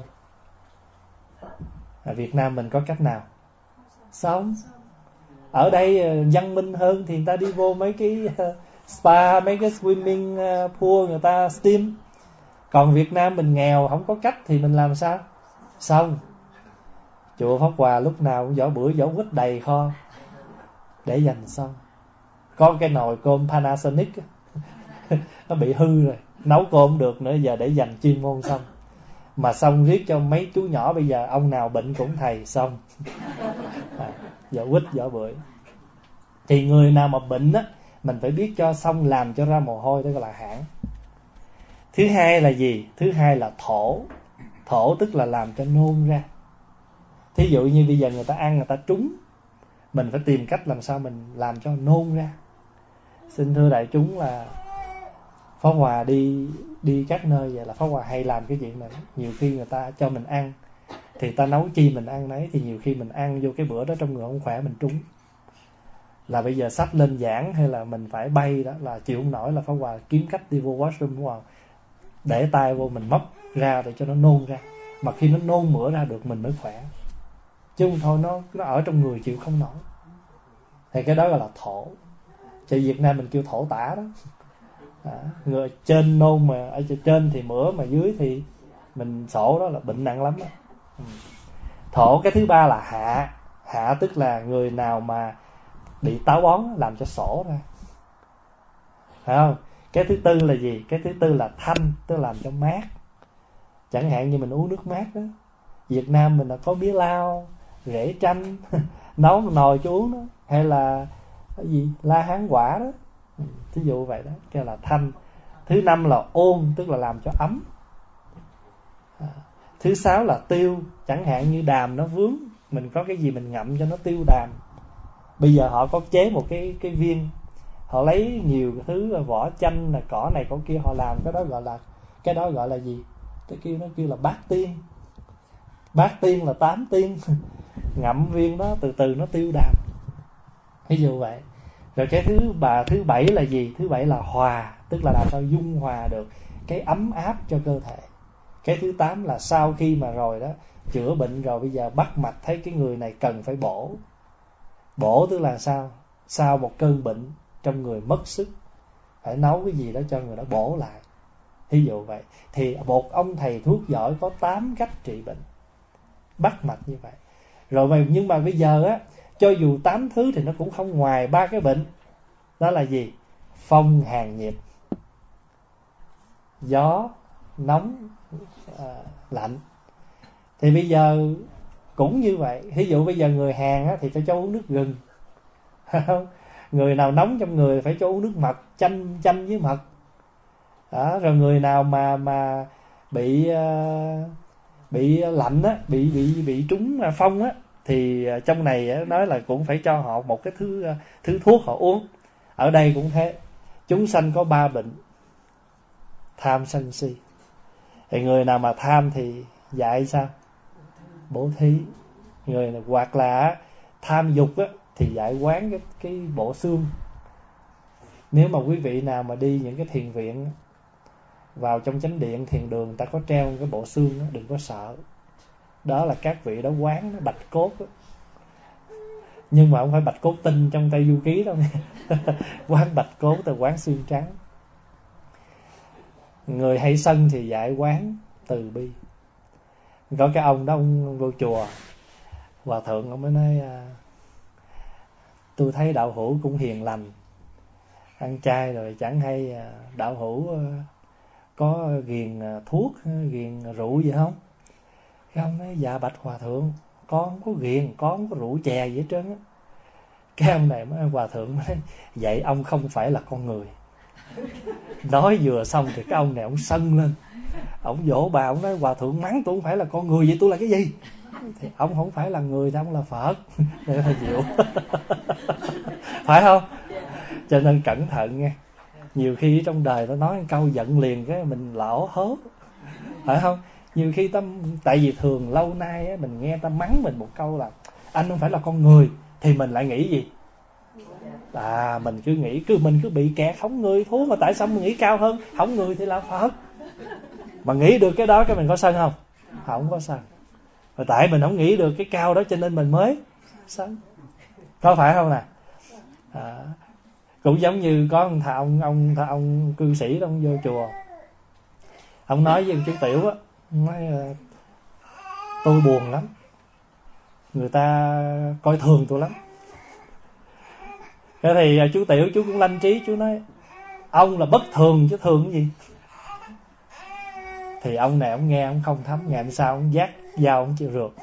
Ở Việt Nam mình có cách nào? Xong. Ở đây văn minh hơn thì người ta đi vô mấy cái spa, mấy cái swimming pool người ta steam. Còn Việt Nam mình nghèo, không có cách thì mình làm sao? Xong. Chùa Pháp Hòa lúc nào cũng vỏ quýt đầy kho để dành xong. Có cái nồi cơm Panasonic nó bị hư rồi, nấu cơm không được nữa, giờ để dành chuyên môn xong. Mà xong riết cho mấy chú nhỏ bây giờ ông nào bệnh cũng thầy xong. Vỏ quýt vỏ bưởi. Thì người nào mà bệnh mình phải biết cho xong, làm cho ra mồ hôi, đó gọi là hãn. Thứ hai là gì? Thứ hai là thổ. Thổ tức là làm cho nôn ra. Thí dụ như bây giờ người ta ăn, người ta trúng, mình phải tìm cách làm sao mình làm cho nôn ra. Xin thưa đại chúng là Pháp Hòa đi các nơi vậy là Pháp Hòa hay làm cái chuyện này. Nhiều khi người ta cho mình ăn thì ta nấu chi mình ăn nấy, thì nhiều khi mình ăn vô cái bữa đó trong người không khỏe mình trúng. Là bây giờ sắp lên giảng hay là mình phải bay đó, là chịu không nổi là Pháp Hòa kiếm cách đi vô washroom của Hòa, để tay vô mình móc ra để cho nó nôn ra. Mà khi nó nôn mửa ra được mình mới khỏe, chứ không thôi nó ở trong người chịu không nổi. Thì cái đó gọi là thổ. Cho Việt Nam mình kêu thổ tả đó. Người trên nôn mà ở trên thì mửa, mà dưới thì Mình sổ đó là bệnh nặng lắm đó. Thổ cái thứ ba là hạ. Hạ tức là người nào mà bị táo bón làm cho sổ ra, phải không? Cái thứ tư là gì? Cái thứ tư là thanh, tức là làm cho mát. Chẳng hạn như mình uống nước mát đó, Việt Nam mình là có mía lao, rễ chanh nấu nồi cho uống đó, hay là cái gì la hán quả đó, thí dụ vậy đó, kêu là thanh. Thứ năm là ôn, tức là làm cho ấm. Thứ sáu là tiêu, chẳng hạn như đàm nó vướng, mình có cái gì mình ngậm cho nó tiêu đàm. Bây giờ họ có chế một cái viên, họ lấy nhiều thứ vỏ chanh là cỏ này cỏ kia, họ làm cái đó gọi là gì? Nó kêu là bát tiên. Bát tiên là 8 tiên ngậm viên đó từ từ nó tiêu đàm, ví dụ vậy. Rồi cái thứ bảy là gì? Thứ bảy là hòa, tức là làm sao dung hòa được cái ấm áp cho cơ thể. Cái thứ 8 là sau khi mà rồi đó chữa bệnh rồi, bây giờ bắt mạch thấy cái người này cần phải bổ. Bổ tức là sao? Sau một cơn bệnh trong người mất sức, phải nấu cái gì đó cho người đó bổ lại, ví dụ vậy. Thì một ông thầy thuốc giỏi có 8 cách trị bệnh, bắt mạch như vậy. Rồi nhưng mà bây giờ á, cho dù 8 thứ thì nó cũng không ngoài 3 cái bệnh. Đó là gì? Phong hàn nhiệt, gió nóng lạnh. Thì bây giờ cũng như vậy. Ví dụ bây giờ người hàn á, thì cho uống nước gừng người nào nóng trong người phải cho uống nước mật, chanh với mật đó. Rồi người nào mà bị lạnh á, bị trúng phong á, thì trong này á, nói là cũng phải cho họ một cái thứ thuốc họ uống. Ở đây cũng thế, chúng sanh có 3 bệnh: tham sân si. Thì người nào mà tham thì dạy sao? Bố thí. Người nào hoặc là tham dục á, thì dạy quán cái bộ xương. Nếu mà quý vị nào mà đi những cái thiền viện, vào trong chánh điện thiền đường, người ta có treo cái bộ xương đó, đừng có sợ. Đó là các vị đó quán đó, bạch cốt đó. Nhưng mà không phải bạch cốt tinh trong Tây Du Ký đâu quán bạch cốt từ quán xương trắng. Người hay sân thì dạy quán từ bi. Có cái ông đó, ông vô chùa, hòa thượng ông mới nói: tôi thấy đạo hữu cũng hiền lành, ăn chay rồi chẳng hay đạo hữu có ghiền thuốc, ghiền rượu gì không? Cái ông nói: dạ bạch hòa thượng, con không có ghiền, con không có rượu chè gì hết trơn á. Cái ông này mới hòa thượng mới nói: vậy ông không phải là con người. Nói vừa xong thì cái ông này ông sân lên, ông vỗ bà, ông nói: hòa thượng mắng tôi không phải là con người, vậy tôi là cái gì? Thì ông không phải là người thì ông là Phật. Đây là diệu phải không? Cho nên cẩn thận nghe. Nhiều khi trong đời nó nói một câu giận liền cái mình lỗ hốt, phải không? Nhiều khi tại vì thường lâu nay á, mình nghe ta mắng mình một câu là anh không phải là con người, thì mình lại nghĩ gì? Mình cứ nghĩ mình cứ bị kẹt không người thú, mà tại sao mình nghĩ cao hơn không người thì là Phật? Mà nghĩ được cái đó cái mình có sân không? Không có sân. Và tại mình không nghĩ được cái cao đó cho nên mình mới sân, có phải không nè? Cũng giống như có ông cư sĩ đó, ông vô chùa, ông nói với chú Tiểu á, nói tôi buồn lắm, người ta coi thường tôi lắm. Thế thì chú Tiểu chú cũng lanh trí, chú nói: ông là bất thường chứ thường cái gì? Thì ông này ông nghe ông không thấm, ngày hôm sau ông vác dao ông chịu rượt.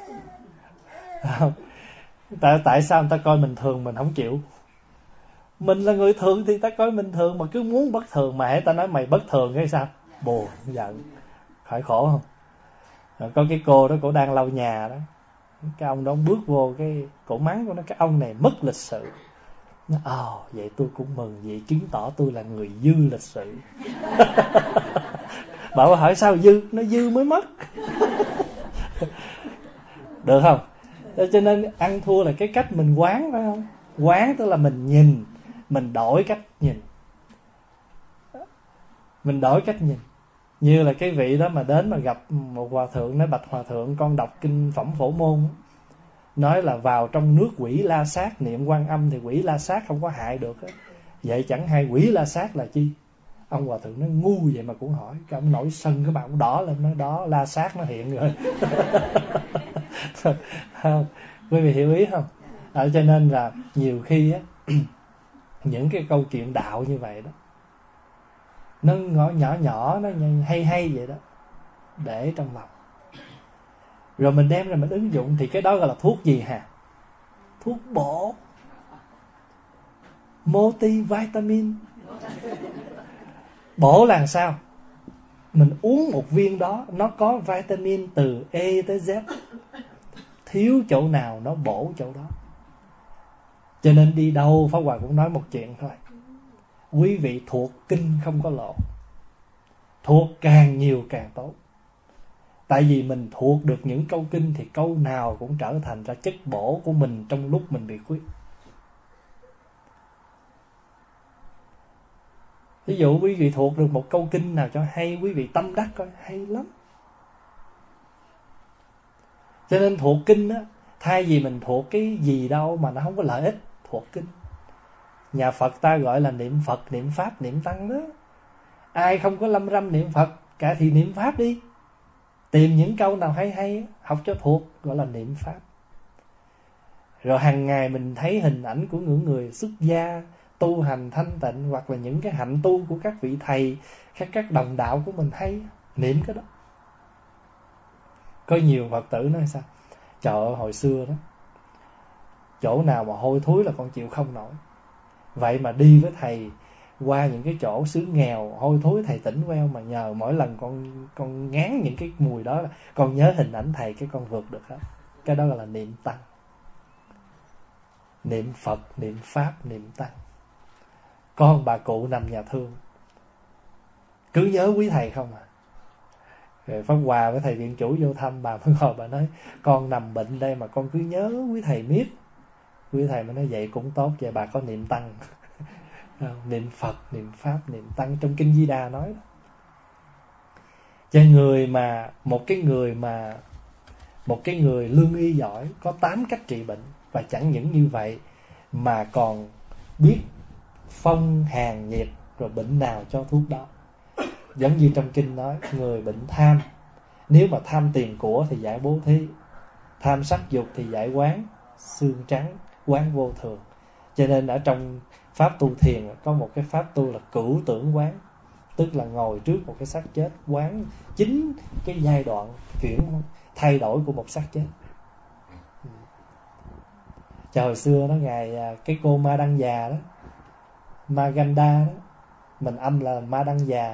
Tại sao người ta coi mình thường mình không chịu? Mình là người thường thì ta coi mình thường, mà cứ muốn bất thường, mà hãy ta nói mày bất thường hay sao? Buồn, giận, khỏi khổ không? Rồi có cái cô đó, cổ đang lau nhà đó, cái ông đó bước vô, cái cổ mắng của nó: cái ông này mất lịch sự. Nó vậy tôi cũng mừng, vậy chứng tỏ tôi là người dư lịch sự. Bảo hỏi sao dư? Nó dư mới mất. Được không? Cho nên ăn thua là cái cách mình quán, phải không? Quán tức là mình nhìn, mình đổi cách nhìn. Mình đổi cách nhìn. Như là cái vị đó mà đến mà gặp một hòa thượng, nói: bạch hòa thượng, con đọc kinh Phẩm Phổ Môn, nói là vào trong nước quỷ la sát niệm Quan Âm thì quỷ la sát không có hại được. Vậy chẳng hay quỷ la sát là chi? Ông hòa thượng nó ngu vậy mà cũng hỏi. Cái ông nổi sân, cái mặt ông đỏ lên, nói đó la sát nó hiện rồi. Không, quý vị hiểu ý không? Cho nên là nhiều khi á, những cái câu chuyện đạo như vậy đó, nó nhỏ nhỏ, nó hay vậy đó, để trong lòng, rồi mình đem ra mình ứng dụng, thì cái đó gọi là thuốc gì hả? Thuốc bổ, multivitamin. Bổ là sao? Mình uống một viên đó, nó có vitamin từ A tới Z, thiếu chỗ nào nó bổ chỗ đó. Cho nên đi đâu Pháp Hòa cũng nói một chuyện thôi: quý vị thuộc kinh không có lỗ, thuộc càng nhiều càng tốt. Tại vì mình thuộc được những câu kinh thì câu nào cũng trở thành ra chất bổ của mình trong lúc mình bị khuyết. Ví dụ quý vị thuộc được một câu kinh nào cho hay, quý vị tâm đắc coi, hay lắm. Cho nên thuộc kinh á, thay vì mình thuộc cái gì đâu mà nó không có lợi ích, thuộc kinh. Nhà Phật ta gọi là niệm Phật, niệm Pháp, niệm Tăng đó. Ai không có lâm râm niệm Phật cả thì niệm Pháp đi. Tìm những câu nào hay hay, học cho thuộc, gọi là niệm Pháp. Rồi hàng ngày mình thấy hình ảnh của những người xuất gia, tu hành thanh tịnh, hoặc là những cái hạnh tu của các vị thầy, các đồng đạo của mình hay, niệm cái đó. Có nhiều Phật tử nói sao? Trời ơi, hồi xưa đó, chỗ nào mà hôi thối là con chịu không nổi. Vậy mà đi với thầy qua những cái chỗ xứ nghèo hôi thối, thầy tỉnh queo, mà nhờ mỗi lần con ngán những cái mùi đó, là con nhớ hình ảnh thầy, cái con vượt được hết. Cái đó gọi là niệm Tăng, niệm Phật, niệm Pháp, niệm Tăng. Con bà cụ nằm nhà thương, cứ nhớ quý thầy không à. Rồi Pháp Hòa với thầy viện chủ vô thăm, bà mới ngồi bà nói: con nằm bệnh đây mà con cứ nhớ quý thầy miết. Quý thầy mới nói: vậy cũng tốt, vậy bà có niệm Tăng. Niệm Phật, niệm Pháp, niệm Tăng, trong kinh Di Đà nói đó. Cho người mà một cái người lương y giỏi có 8 cách trị bệnh, và chẳng những như vậy mà còn biết phong hàn nhiệt, rồi bệnh nào cho thuốc đó. Giống như trong kinh nói, người bệnh tham, nếu mà tham tiền của thì giải bố thí, tham sắc dục thì giải quán xương trắng, quán vô thường. Cho nên ở trong pháp tu thiền có một cái pháp tu là cửu tưởng quán, tức là ngồi trước một cái xác chết, quán chính cái giai đoạn thay đổi của một xác chết. Cho hồi xưa đó, ngày cái cô Ma Đăng Già đó, Ma Ganda đó, mình âm là Ma Đăng Già,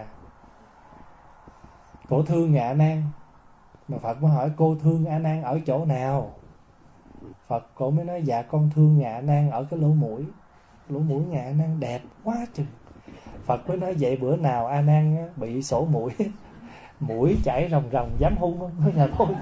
cổ thương A Nan. Mà Phật mới hỏi: cô thương A Nan ở chỗ nào? Phật cổ mới nói: dạ con thương A Nan ở cái lỗ mũi A Nan đẹp quá chừng. Phật mới nói: vậy bữa nào A Nan bị sổ mũi, mũi chảy ròng ròng, dám hung không? Nói: dạ thôi.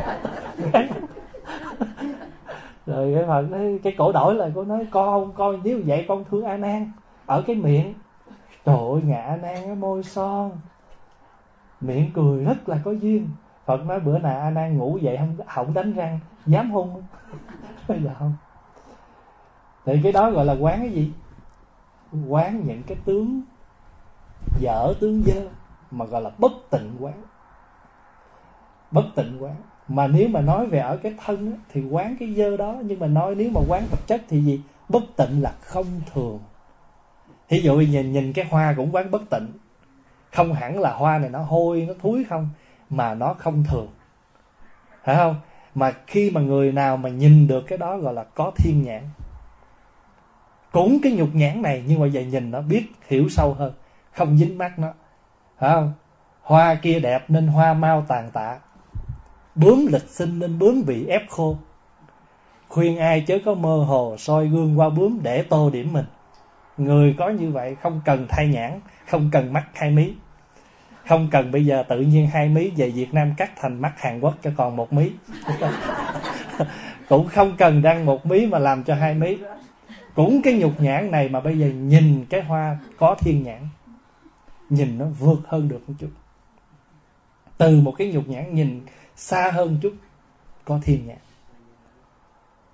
Rồi cái Phật nói, cái cổ đổi lại, cô nói: con nếu vậy con thương A Nan ở cái miệng. Trời ơi, ngạ A Nan môi son, miệng cười rất là có duyên. Phật nói: bữa nào A Nan ngủ dậy không đánh răng, dám hung không? Bây giờ không. Thì cái đó gọi là quán cái gì? Quán những cái tướng dở, tướng dơ, mà gọi là bất tịnh quán. Bất tịnh quán. Mà nếu mà nói về ở cái thân á, thì quán cái dơ đó. Nhưng mà nói nếu mà quán vật chất thì gì? Bất tịnh là không thường. Thí dụ nhìn cái hoa cũng quán bất tịnh. Không hẳn là hoa này nó hôi, nó thúi không, mà nó không thường, phải không? Mà khi mà người nào mà nhìn được cái đó gọi là có thiên nhãn. Cũng cái nhục nhãn này, nhưng mà giờ nhìn nó biết hiểu sâu hơn, không dính mắt nó, phải không? Hoa kia đẹp nên hoa mau tàn tạ, bướm lịch sinh nên bướm bị ép khô. Khuyên ai chớ có mơ hồ soi gương qua bướm để tô điểm mình. Người có như vậy không cần thay nhãn, không cần mắt hai mí, không cần bây giờ tự nhiên hai mí về Việt Nam cắt thành mắt Hàn Quốc cho còn một mí. Cũng không cần răng một mí mà làm cho hai mí. Cũng cái nhục nhãn này mà bây giờ nhìn cái hoa có thiên nhãn, nhìn nó vượt hơn được một chút. Từ một cái nhục nhãn nhìn xa hơn chút, có thiên nhãn.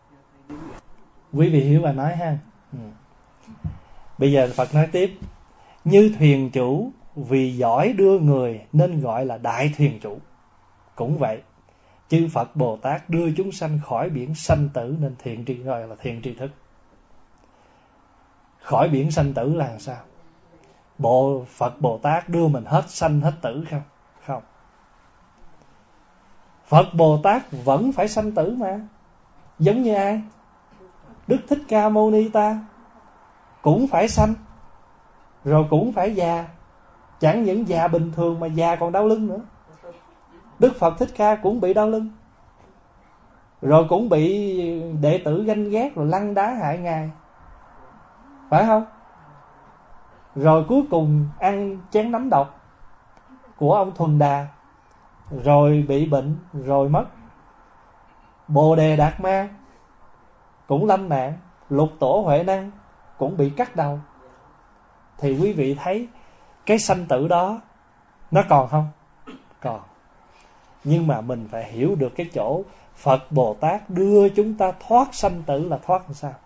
Quý vị hiểu bà nói ha. Bây giờ Phật nói tiếp: Như thuyền chủ vì giỏi đưa người nên gọi là đại thuyền chủ. Cũng vậy, chư Phật Bồ Tát đưa chúng sanh khỏi biển sanh tử nên thiện tri, gọi là thiện tri thức. Khỏi biển sanh tử là làm sao? Phật Bồ Tát đưa mình hết sanh hết tử không? Không. Phật Bồ Tát vẫn phải sanh tử mà. Giống như ai? Đức Thích Ca Mâu Ni ta cũng phải sanh, rồi cũng phải già. Chẳng những già bình thường mà già còn đau lưng nữa. Đức Phật Thích Ca cũng bị đau lưng, rồi cũng bị đệ tử ganh ghét rồi lăng đá hại Ngài, phải không? Rồi cuối cùng ăn chén nấm độc của ông Thuần Đà, rồi bị bệnh, rồi mất. Bồ Đề Đạt Ma cũng lâm nạn, Lục Tổ Huệ Năng cũng bị cắt đầu. Thì quý vị thấy cái sanh tử đó nó còn không? Còn. Nhưng mà mình phải hiểu được cái chỗ Phật Bồ Tát đưa chúng ta thoát sanh tử là thoát làm sao?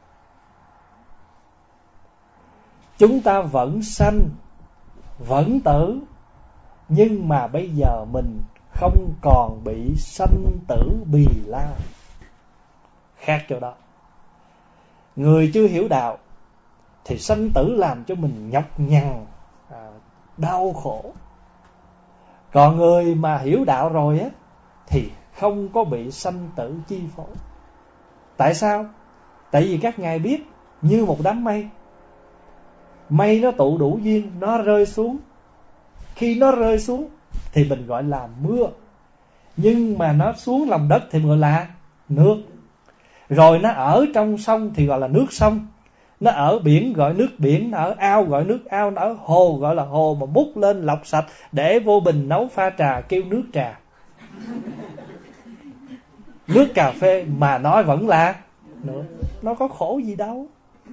Chúng ta vẫn sanh, vẫn tử, nhưng mà bây giờ mình không còn bị sanh tử bì lao. Khác chỗ đó. Người chưa hiểu đạo thì sanh tử làm cho mình nhọc nhằn, đau khổ. Còn người mà hiểu đạo rồi á thì không có bị sanh tử chi phối. Tại sao? Tại vì các ngài biết như một đám mây. Mây nó tụ đủ duyên, nó rơi xuống. Khi nó rơi xuống thì mình gọi là mưa. Nhưng mà nó xuống lòng đất thì mình gọi là nước. Rồi nó ở trong sông thì gọi là nước sông. Nó ở biển gọi nước biển, nó ở ao gọi nước ao, nó ở hồ gọi là hồ, mà múc lên lọc sạch để vô bình nấu pha trà kêu nước trà. Nước cà phê mà nói vẫn là nước. Nó có khổ gì đâu,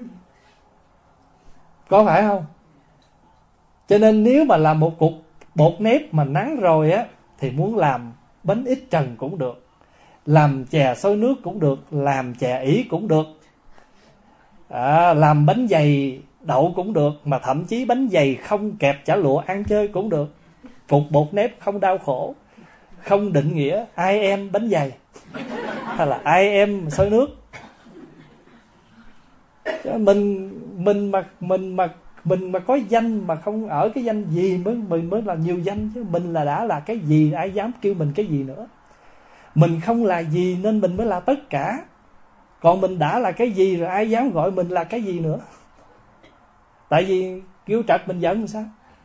có phải không? Cho nên nếu mà làm một cục bột nếp mà nắng rồi á thì muốn làm bánh ít trần cũng được, làm chè xôi nước cũng được, làm chè ỉ cũng được, làm bánh dày đậu cũng được, mà thậm chí bánh dày không kẹp chả lụa ăn chơi cũng được. Cục bột nếp không đau khổ, không định nghĩa ai em bánh dày hay là ai em xôi nước. Mình mà có danh mà không ở cái danh gì mới là nhiều danh, chứ mình là đã là cái gì ai dám kêu mình cái gì nữa. Mình không là gì nên mình mới là tất cả. Còn mình đã là cái gì rồi ai dám gọi mình là cái gì nữa. Tại vì kêu trật mình giận sao?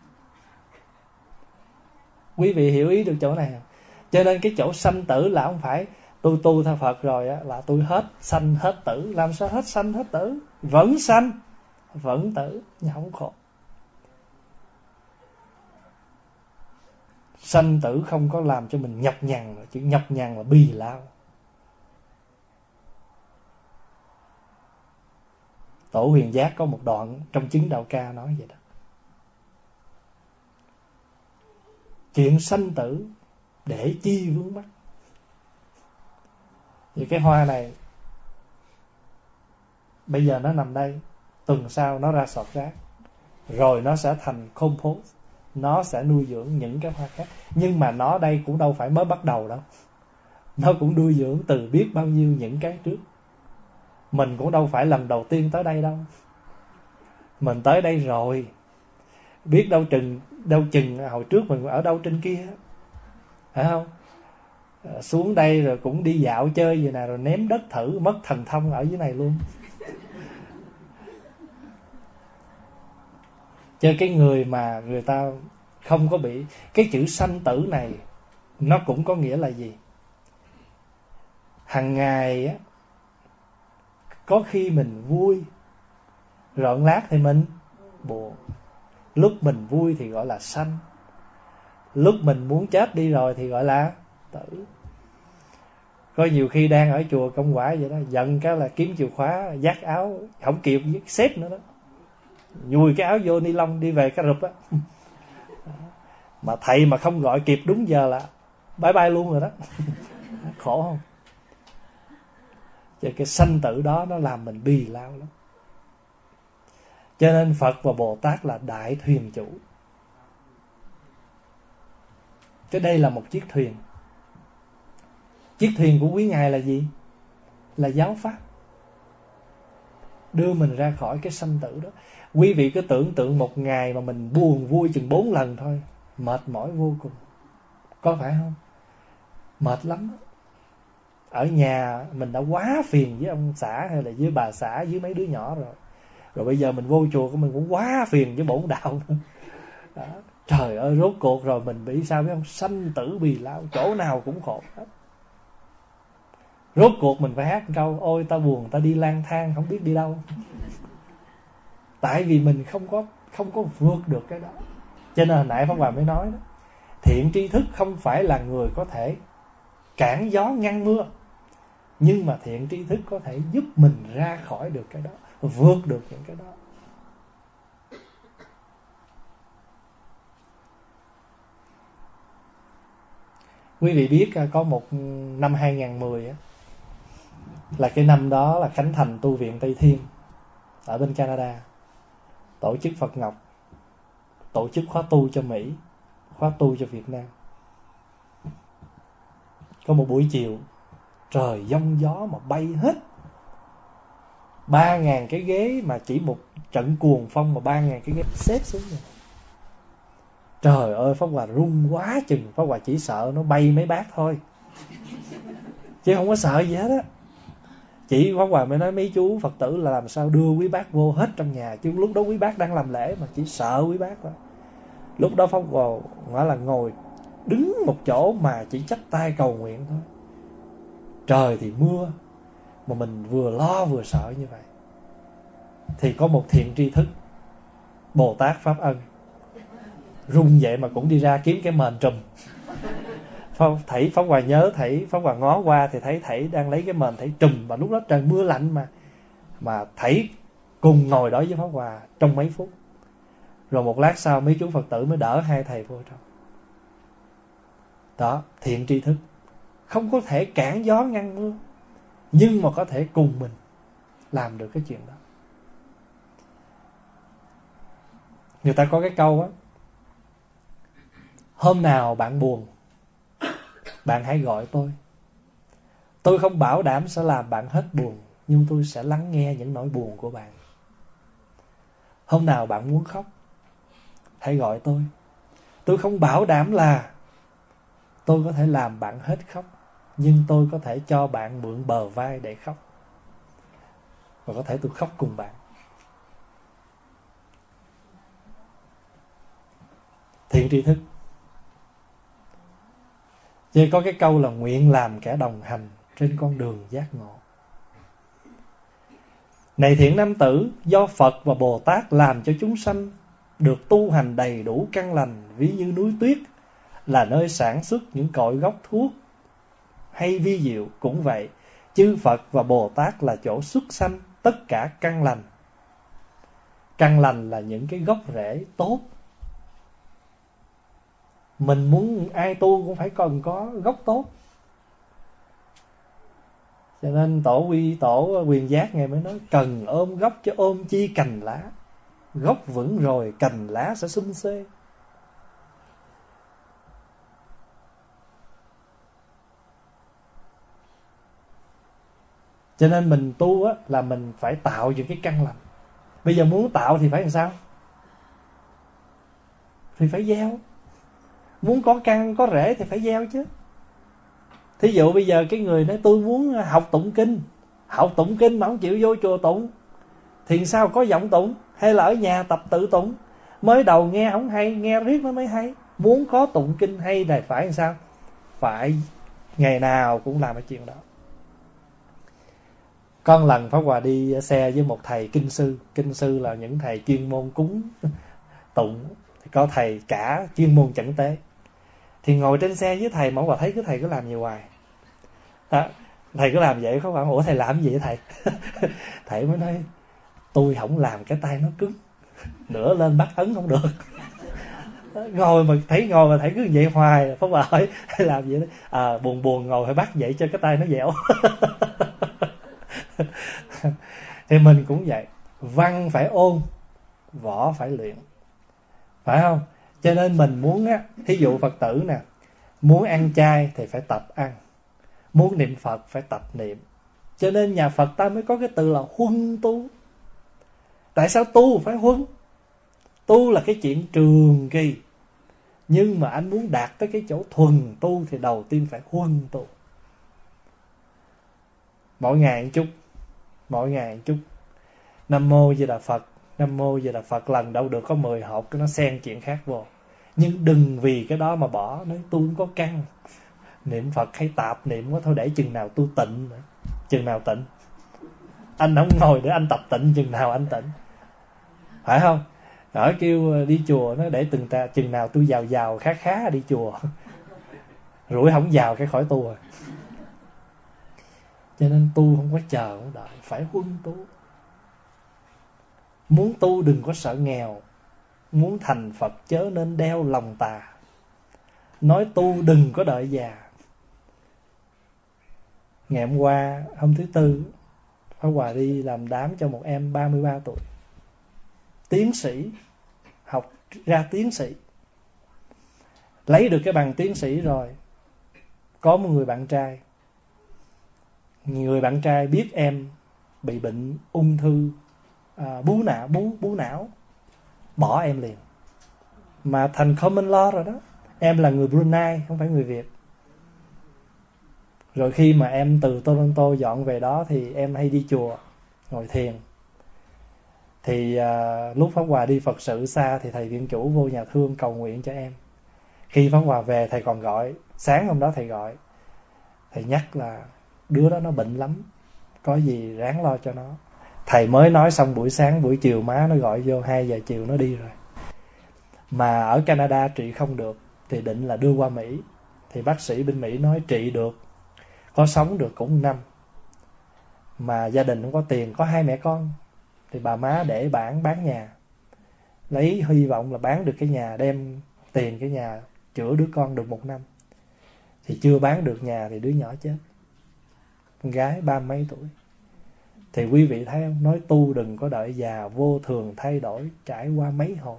Quý vị hiểu ý được chỗ này không? Cho nên cái chỗ sanh tử là không phải tôi tu theo Phật rồi á là tôi hết sanh hết tử. Làm sao hết sanh hết tử? Vẫn sanh vẫn tử, nhưng không khổ. Sanh tử không có làm cho mình nhọc nhằn, chữ nhọc nhằn là bì lao. Tổ Huyền Giác có một đoạn trong Chứng Đạo Ca nói vậy đó. Chuyện sanh tử để chi vướng mắc. Thì cái hoa này bây giờ nó nằm đây, tuần sau nó ra sọt rác, rồi nó sẽ thành compost, nó sẽ nuôi dưỡng những cái hoa khác. Nhưng mà nó đây cũng đâu phải mới bắt đầu đâu, nó cũng nuôi dưỡng từ biết bao nhiêu những cái trước. Mình cũng đâu phải lần đầu tiên tới đây đâu, mình tới đây rồi, biết đâu chừng hồi trước mình ở đâu trên kia, phải không? Xuống đây rồi cũng đi dạo chơi vậy nè, rồi ném đất thử, mất thần thông ở dưới này luôn. Cho cái người mà người ta không có bị cái chữ sanh tử này, nó cũng có nghĩa là gì? Hằng ngày á, có khi mình vui, rồi lát thì mình buồn. Lúc mình vui thì gọi là sanh, lúc mình muốn chết đi rồi thì gọi là tử. Có nhiều khi đang ở chùa Công Quả vậy đó, giận cái là kiếm chìa khóa dắt áo không kịp với xếp nữa đó, nhùi cái áo vô ni lông đi về cái rụp á. Mà thầy mà không gọi kịp đúng giờ là bye bye luôn rồi đó. Khổ không? Cho cái sanh tử đó nó làm mình bì lao lắm. Cho nên Phật và Bồ Tát là đại thuyền chủ. Cái đây là một chiếc thuyền. Chiếc thuyền của quý ngài là gì? Là giáo pháp, đưa mình ra khỏi cái sanh tử đó. Quý vị cứ tưởng tượng một ngày mà mình buồn vui chừng 4 lần thôi, mệt mỏi vô cùng, có phải không? Mệt lắm. Ở nhà mình đã quá phiền với ông xã hay là với bà xã, với mấy đứa nhỏ rồi. Rồi bây giờ mình vô chùa của mình cũng quá phiền với bổn đạo nữa. Đó. Trời ơi, rốt cuộc rồi mình bị sao biết không? Sanh tử bì lao, chỗ nào cũng khổ hết. Rốt cuộc mình phải hát một câu: ôi ta buồn ta đi lang thang không biết đi đâu. Tại vì mình không có vượt được cái đó. Cho nên hồi nãy Pháp Hòa mới nói đó, thiện tri thức không phải là người có thể cản gió ngăn mưa, nhưng mà thiện tri thức có thể giúp mình ra khỏi được cái đó, vượt được những cái đó. Quý vị biết có một năm 2010 á, là cái năm đó là khánh thành tu viện Tây Thiên ở bên Canada. Tổ chức Phật Ngọc tổ chức khóa tu cho Mỹ, khóa tu cho Việt Nam. Có một buổi chiều trời giông gió mà bay hết 3.000 cái ghế, mà chỉ một trận cuồng phong mà 3.000 cái ghế xếp xuống rồi. Trời ơi, Pháp Hòa run quá chừng. Pháp Hòa chỉ sợ nó bay mấy bác thôi, chứ không có sợ gì hết á. Chỉ Pháp Hòa mới nói mấy chú Phật tử là làm sao đưa quý bác vô hết trong nhà, chứ lúc đó quý bác đang làm lễ mà, chỉ sợ quý bác thôi. Lúc đó Pháp Hòa nói là ngồi đứng một chỗ mà chỉ chắp tay cầu nguyện thôi. Trời thì mưa, mà mình vừa lo vừa sợ như vậy. Thì có một thiện tri thức Bồ Tát Pháp Ân run vậy mà cũng đi ra kiếm cái mền trùm. Thầy Pháp Hòa nhớ, thầy Pháp Hòa ngó qua thì thấy thầy đang lấy cái mền thầy trùm, và lúc đó trời mưa lạnh mà thầy cùng ngồi đó với Pháp Hòa trong mấy phút. Rồi một lát sau mấy chú Phật tử mới đỡ hai thầy vô trong. Đó, thiện tri thức không có thể cản gió ngăn mưa, nhưng mà có thể cùng mình làm được cái chuyện đó. Người ta có cái câu á: hôm nào bạn buồn, bạn hãy gọi tôi. Tôi không bảo đảm sẽ làm bạn hết buồn, nhưng tôi sẽ lắng nghe những nỗi buồn của bạn. Hôm nào bạn muốn khóc, hãy gọi tôi. Tôi không bảo đảm là tôi có thể làm bạn hết khóc, nhưng tôi có thể cho bạn mượn bờ vai để khóc, và có thể tôi khóc cùng bạn. Thiện tri thức. Chứ có cái câu là nguyện làm kẻ đồng hành trên con đường giác ngộ. Này thiện nam tử, do Phật và Bồ Tát làm cho chúng sanh được tu hành đầy đủ căn lành, ví như núi tuyết là nơi sản xuất những cội gốc thuốc hay vi diệu, cũng vậy, chư Phật và Bồ Tát là chỗ xuất sanh tất cả căn lành. Căn lành là những cái gốc rễ tốt. Mình muốn ai tu cũng phải cần có gốc tốt. Cho nên tổ Quyền Giác Ngài mới nói: cần ôm gốc chứ ôm chi cành lá. Gốc vững rồi cành lá sẽ xum xê. Cho nên mình tu á, là mình phải tạo những cái căn lành. Bây giờ muốn tạo thì phải làm sao? Thì phải gieo. Muốn có căn có rễ thì phải gieo chứ. Thí dụ bây giờ cái người nói tôi muốn học tụng kinh, học tụng kinh mà không chịu vô chùa tụng, thì sao có giọng tụng? Hay là ở nhà tập tự tụng? Mới đầu nghe không hay, nghe riết nó mới hay. Muốn có tụng kinh hay là phải làm sao? Phải ngày nào cũng làm cái chuyện đó. Có một lần Pháp Hòa đi xe với một thầy kinh sư. Kinh sư là những thầy chuyên môn cúng tụng, thì có thầy cả chuyên môn chẩn tế. Thì ngồi trên xe với thầy mà Pháp Hòa thấy cái thầy cứ làm gì hoài đó. Thầy cứ làm vậy, Pháp Hòa: ủa thầy làm gì vậy thầy? Thầy mới nói: tôi không làm cái tay nó cứng, nửa lên bắt ấn không được. Ngồi mà thầy cứ vậy hoài. Pháp Hòa hỏi: thầy làm gì đó? Buồn ngồi phải bắt vậy cho cái tay nó dẻo. Thì mình cũng vậy, văn phải ôn, võ phải luyện, phải không? Cho nên mình muốn á, thí dụ Phật tử nè, muốn ăn chay thì phải tập ăn, muốn niệm Phật phải tập niệm. Cho nên nhà Phật ta mới có cái từ là huân tu. Tại sao tu phải huân? Tu là cái chuyện trường kỳ, nhưng mà anh muốn đạt tới cái chỗ thuần tu thì đầu tiên phải huân tu. Mỗi ngày một chút, mỗi ngày một chút. Nam mô Di Đà Phật, Nam mô Di Đà Phật, lần đâu được có 10 hộp, cái nó xen chuyện khác vô. Nhưng đừng vì cái đó mà bỏ, nói tu không có căn. Niệm Phật hay tạp niệm quá thôi, để chừng nào tu tịnh nữa. Chừng nào tịnh? Anh không ngồi để anh tập tịnh, chừng nào anh tịnh? Phải không? Ở kêu đi chùa nó để chừng nào tôi giàu khá đi chùa. Rủi không giàu cái khỏi tu rồi. Cho nên tu không có chờ không đợi, phải huân tu. Muốn tu đừng có sợ nghèo, muốn thành Phật chớ nên đeo lòng tà. Nói tu đừng có đợi già. Ngày hôm qua, hôm thứ Tư, Pháp Hòa đi làm đám cho một em 33 tuổi, tiến sĩ, học ra tiến sĩ, lấy được cái bằng tiến sĩ rồi. Có một người bạn trai, biết em bị bệnh ung thư bú não, bỏ em liền. Mà thành common law rồi đó. Em là người Brunei, không phải người Việt. Rồi khi mà em từ Toronto dọn về đó thì em hay đi chùa, ngồi thiền. Thì lúc Pháp Hòa đi Phật sự xa thì thầy viện chủ vô nhà thương cầu nguyện cho em. Khi Pháp Hòa về thầy còn gọi, sáng hôm đó thầy gọi, thầy nhắc là đứa đó nó bệnh lắm, có gì ráng lo cho nó. Thầy mới nói xong buổi sáng, buổi chiều má nó gọi vô, 2 giờ chiều nó đi rồi. Mà ở Canada trị không được thì định là đưa qua Mỹ. Thì bác sĩ bên Mỹ nói trị được, có sống được cũng 1 năm. Mà gia đình không có tiền, có 2 mẹ con. Thì bà má để bán nhà, lấy hy vọng là bán được cái nhà, đem tiền cái nhà chữa đứa con được 1 năm. Thì chưa bán được nhà thì đứa nhỏ chết, con gái 30 mấy tuổi. Thì quý vị thấy không? Nói tu đừng có đợi già, vô thường thay đổi, trải qua mấy hồi.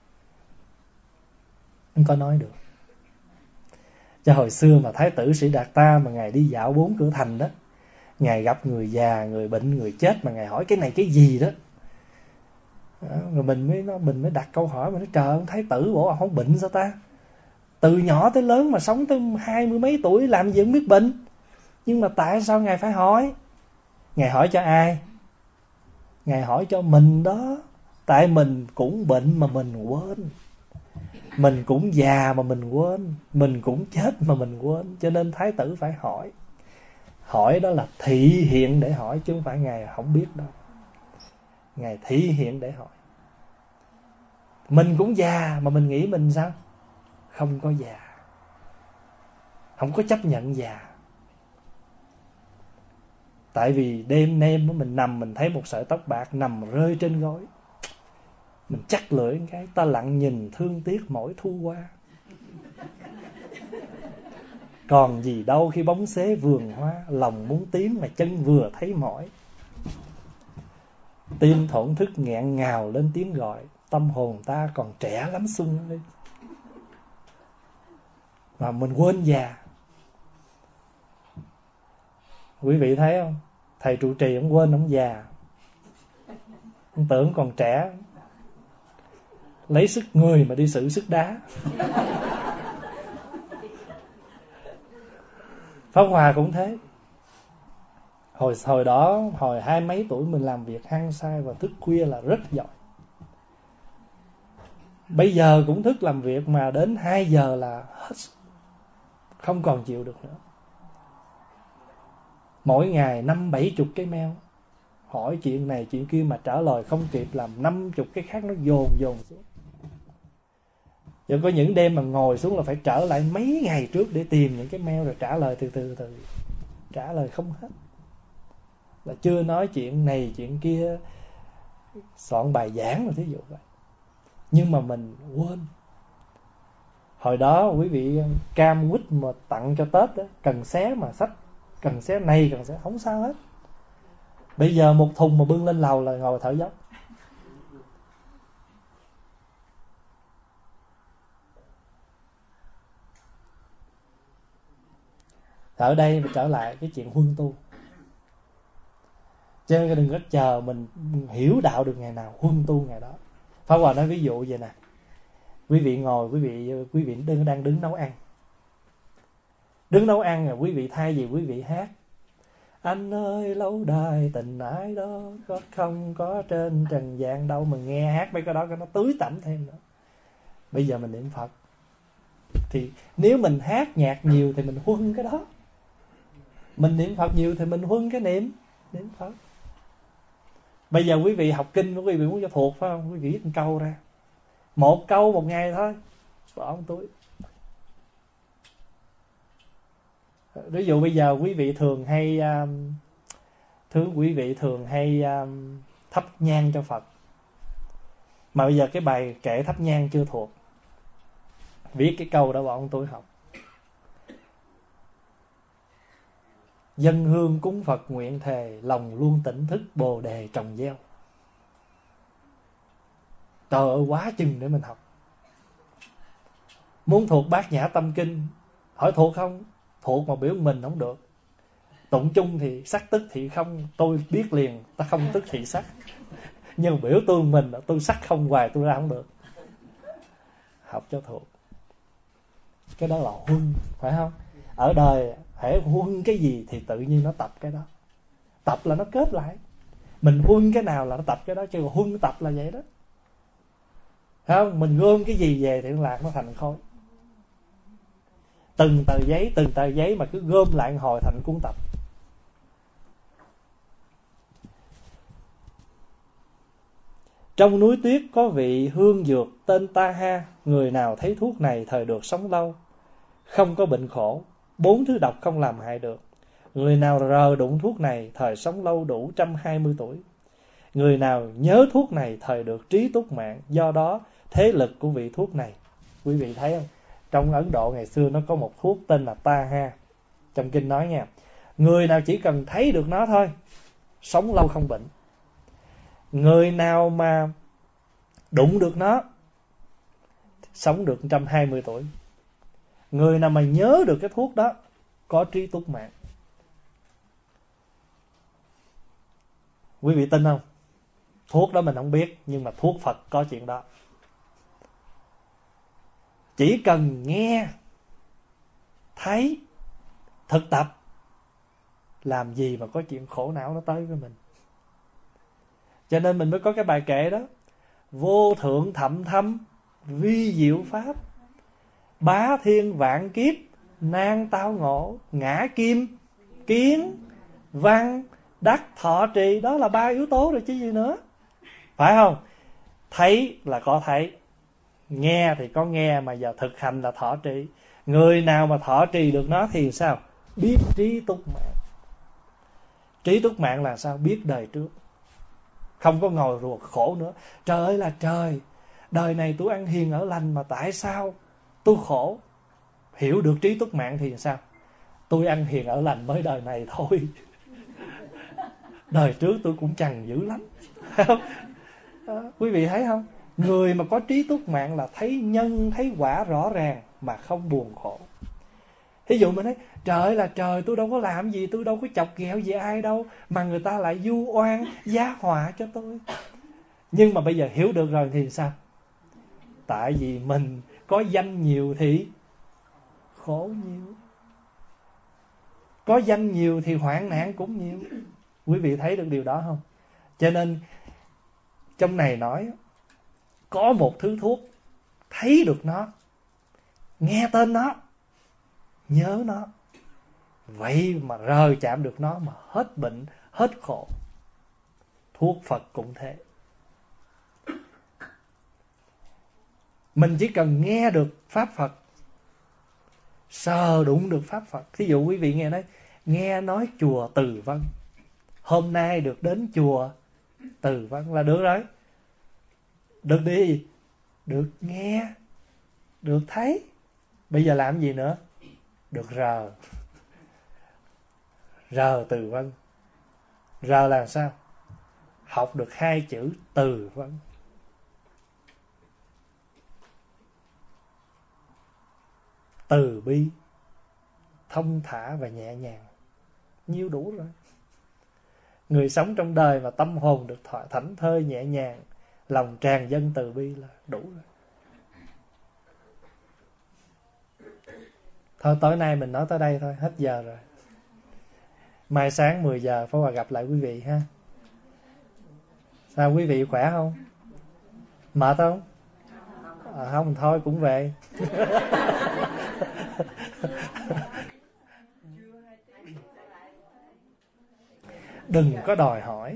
Không có nói được. Cho hồi xưa mà Thái tử Sĩ Đạt Ta mà Ngài đi dạo 4 cửa thành đó, Ngài gặp người già, người bệnh, người chết mà Ngài hỏi cái này cái gì đó. Rồi mình mới đặt câu hỏi, mà nói trời ơi, Thái tử bộ không bệnh sao ta? Từ nhỏ tới lớn mà sống tới 20 mấy tuổi làm gì không biết bệnh. Nhưng mà tại sao Ngài phải hỏi? Ngài hỏi cho ai? Ngài hỏi cho mình đó. Tại mình cũng bệnh mà mình quên, mình cũng già mà mình quên, mình cũng chết mà mình quên. Cho nên Thái tử phải hỏi. Hỏi đó là thị hiện để hỏi, chứ không phải Ngài không biết đâu. Ngài thị hiện để hỏi. Mình cũng già mà mình nghĩ mình sao? Không có già, không có chấp nhận già. Tại vì đêm mình nằm, mình thấy một sợi tóc bạc nằm rơi trên gối, mình chắc lưỡi cái, ta lặng nhìn thương tiếc mỗi thu qua. Còn gì đâu khi bóng xế vườn hoa, lòng muốn tiến mà chân vừa thấy mỏi. Tim thổn thức nghẹn ngào lên tiếng gọi, tâm hồn ta còn trẻ lắm xuân đi. Mà mình quên già. Quý vị thấy không? Thầy trụ trì ông quên ông già, ông tưởng còn trẻ, lấy sức người mà đi xử sức đá. Pháp Hòa cũng thế. Hồi đó, hồi 20 mấy tuổi mình làm việc hăng say và thức khuya là rất giỏi. Bây giờ cũng thức làm việc mà đến 2 giờ là hết, không còn chịu được nữa. Mỗi ngày 50-70 cái mail, hỏi chuyện này chuyện kia mà trả lời không kịp, làm 50 cái khác nó dồn xuống. Giờ có những đêm mà ngồi xuống là phải trở lại mấy ngày trước để tìm những cái mail rồi trả lời từ. Trả lời không hết. Là chưa nói chuyện này chuyện kia, soạn bài giảng là thí dụ vậy. Nhưng mà mình quên. Hồi đó quý vị cam quýt mà tặng cho Tết đó, cần xé mà sách, cần xé này cần xé không sao hết. Bây giờ một thùng mà bưng lên lầu là ngồi thở dốc. Ở đây mình trở lại cái chuyện huân tu. Cho nên đừng có chờ mình hiểu đạo được ngày nào, huân tu ngày đó. Pháp Hòa nói ví dụ vậy nè. Quý vị ngồi, quý vị đang đứng nấu ăn. Đứng nấu ăn là quý vị thay vì quý vị hát anh ơi lâu đài tình ái đó có không có trên trần gian đâu, mà nghe hát mấy cái đó nó tưới tẩm thêm nữa. Bây giờ mình niệm Phật, thì nếu mình hát nhạc nhiều thì mình huân cái đó, mình niệm Phật nhiều thì mình huân cái niệm Phật. Bây giờ quý vị học kinh, quý vị muốn cho thuộc phải không? Quý vị viết một câu ra, một câu một ngày thôi, bỏ trong túi. Ví dụ bây giờ quý vị thường hay thắp nhang cho Phật, mà bây giờ cái bài kệ thắp nhang chưa thuộc, viết cái câu đó bỏ trong túi học. Dân hương cúng Phật nguyện thề, lòng luôn tỉnh thức bồ đề trồng gieo. Trời ơi, quá chừng để mình học. Muốn thuộc Bát Nhã Tâm Kinh, hỏi thuộc không? Thuộc mà biểu mình không được. Tụng chung thì sắc tức thị không, tôi biết liền, ta không tức thị sắc. Nhưng biểu tôi sắc không hoài, tôi ra không được. Học cho thuộc. Cái đó là huân, phải không? Ở đời hễ huân cái gì thì tự nhiên nó tập cái đó. Tập là nó kết lại. Mình huân cái nào là nó tập cái đó, chứ huân tập là vậy đó. Phải không? Mình gom cái gì về thì nó lạc, nó thành khối. Từng tờ giấy mà cứ gom lại hồi thành cuốn tập. Trong núi tuyết có vị hương dược tên Ta Ha, người nào thấy thuốc này thời được sống lâu, không có bệnh khổ, 4 thứ độc không làm hại được. Người nào rờ đụng thuốc này thời sống lâu đủ 120 tuổi. Người nào nhớ thuốc này thời được trí túc mạng, do đó thế lực của vị thuốc này. Quý vị thấy không? Trong Ấn Độ ngày xưa nó có một thuốc tên là Ta Ha. Trong kinh nói nha, người nào chỉ cần thấy được nó thôi, sống lâu không bệnh. Người nào mà đụng được nó, sống được 120 tuổi. Người nào mà nhớ được cái thuốc đó, có trí túc mạng. Quý vị tin không? Thuốc đó mình không biết, nhưng mà thuốc Phật có chuyện đó. Chỉ cần nghe, thấy, thực tập, làm gì mà có chuyện khổ não nó tới với mình. Cho nên mình mới có cái bài kệ đó. Vô thượng thậm thâm, vi diệu pháp, bá thiên vạn kiếp, nan tao ngộ, ngã kim, kiến, văn, đắc, thọ trì. Đó là 3 yếu tố rồi chứ gì nữa. Phải không? Thấy là có thấy, nghe thì có nghe, mà giờ thực hành là thọ trì. Người nào mà thọ trì được nó thì sao? Biết trí túc mạng. Trí túc mạng là sao? Biết đời trước, không có ngồi ruột khổ nữa. Trời ơi là trời, đời này tôi ăn hiền ở lành mà tại sao tôi khổ? Hiểu được trí túc mạng thì sao? Tôi ăn hiền ở lành mới đời này thôi, đời trước tôi cũng chằn dữ lắm. Quý vị thấy không? Người mà có trí túc mạng là thấy nhân thấy quả rõ ràng mà không buồn khổ. Thí dụ mình nói trời ơi là trời, tôi đâu có làm gì, tôi đâu có chọc ghẹo gì ai đâu, mà người ta lại vu oan giá họa cho tôi. Nhưng mà bây giờ hiểu được rồi thì sao? Tại vì mình có danh nhiều thì khổ nhiều, có danh nhiều thì hoạn nạn cũng nhiều. Quý vị thấy được điều đó không? Cho nên trong này nói có một thứ thuốc, thấy được nó, nghe tên nó, nhớ nó, vậy mà rời chạm được nó mà hết bệnh, hết khổ. Thuốc Phật cũng thế. Mình chỉ cần nghe được Pháp Phật, sờ đụng được Pháp Phật. Thí dụ quý vị nghe nói chùa Từ Vân, hôm nay được đến chùa Từ Vân là được rồi. Được đi, được nghe, được thấy. Bây giờ làm gì nữa? Được rờ. Rờ Từ Vân. Rờ là sao? Học được 2 chữ Từ Vân. Từ bi, thông thả và nhẹ nhàng. Nhiêu đủ rồi. Người sống trong đời mà tâm hồn được thảnh thơi nhẹ nhàng, lòng tràn dâng từ bi là đủ rồi. Thôi tối nay mình nói tới đây thôi, hết giờ rồi. Mai sáng 10 giờ Pháp Hòa gặp lại quý vị ha. Sao quý vị khỏe không? Mệt không? Không thôi cũng về. Đừng có đòi hỏi.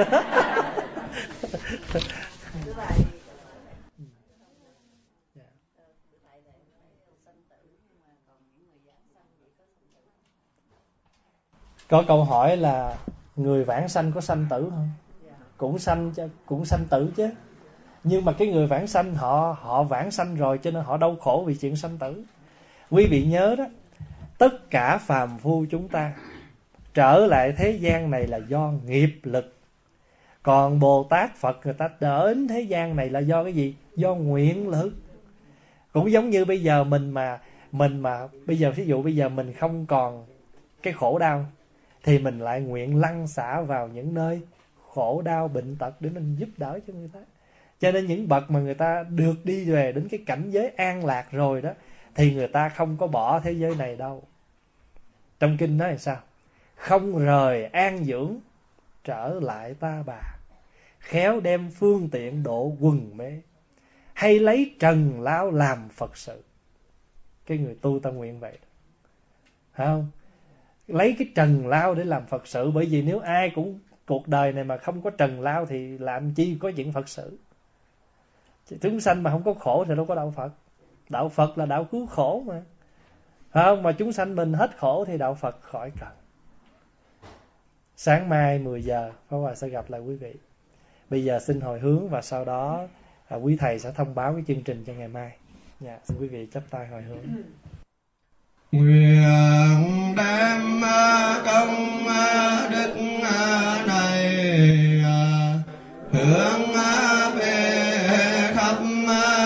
Có câu hỏi là người vãng sanh có sanh tử không? Cũng sanh tử chứ. Nhưng mà cái người vãng sanh họ vãng sanh rồi, cho nên họ đau khổ vì chuyện sanh tử. Quý vị nhớ đó, tất cả phàm phu chúng ta trở lại thế gian này là do nghiệp lực. Còn Bồ Tát Phật người ta đến thế gian này là do cái gì? Do nguyện lực. Cũng giống như bây giờ mình mà bây giờ ví dụ bây giờ mình không còn cái khổ đau, thì mình lại nguyện lăn xả vào những nơi khổ đau bệnh tật để mình giúp đỡ cho người ta. Cho nên những bậc mà người ta được đi về đến cái cảnh giới an lạc rồi đó, thì người ta không có bỏ thế giới này đâu. Trong kinh nói là sao? Không rời an dưỡng trở lại ta bà, khéo đem phương tiện độ quần mê, hay lấy trần lao làm Phật sự. Cái người tu tâm nguyện vậy, phải không? Lấy cái trần lao để làm Phật sự. Bởi vì nếu ai cũng cuộc đời này mà không có trần lao thì làm chi có chuyện Phật sự. Chúng sanh mà không có khổ thì đâu có đạo Phật. Đạo Phật là đạo cứu khổ mà, phải không? Mà chúng sanh mình hết khổ thì đạo Phật khỏi cần. Sáng mai 10 giờ Pháp Hòa sẽ gặp lại quý vị. Bây giờ xin hồi hướng và sau đó quý thầy sẽ thông báo cái chương trình cho ngày mai. Xin quý vị chắp tay hồi hướng. Nguyện đem công đức này hướng về khắp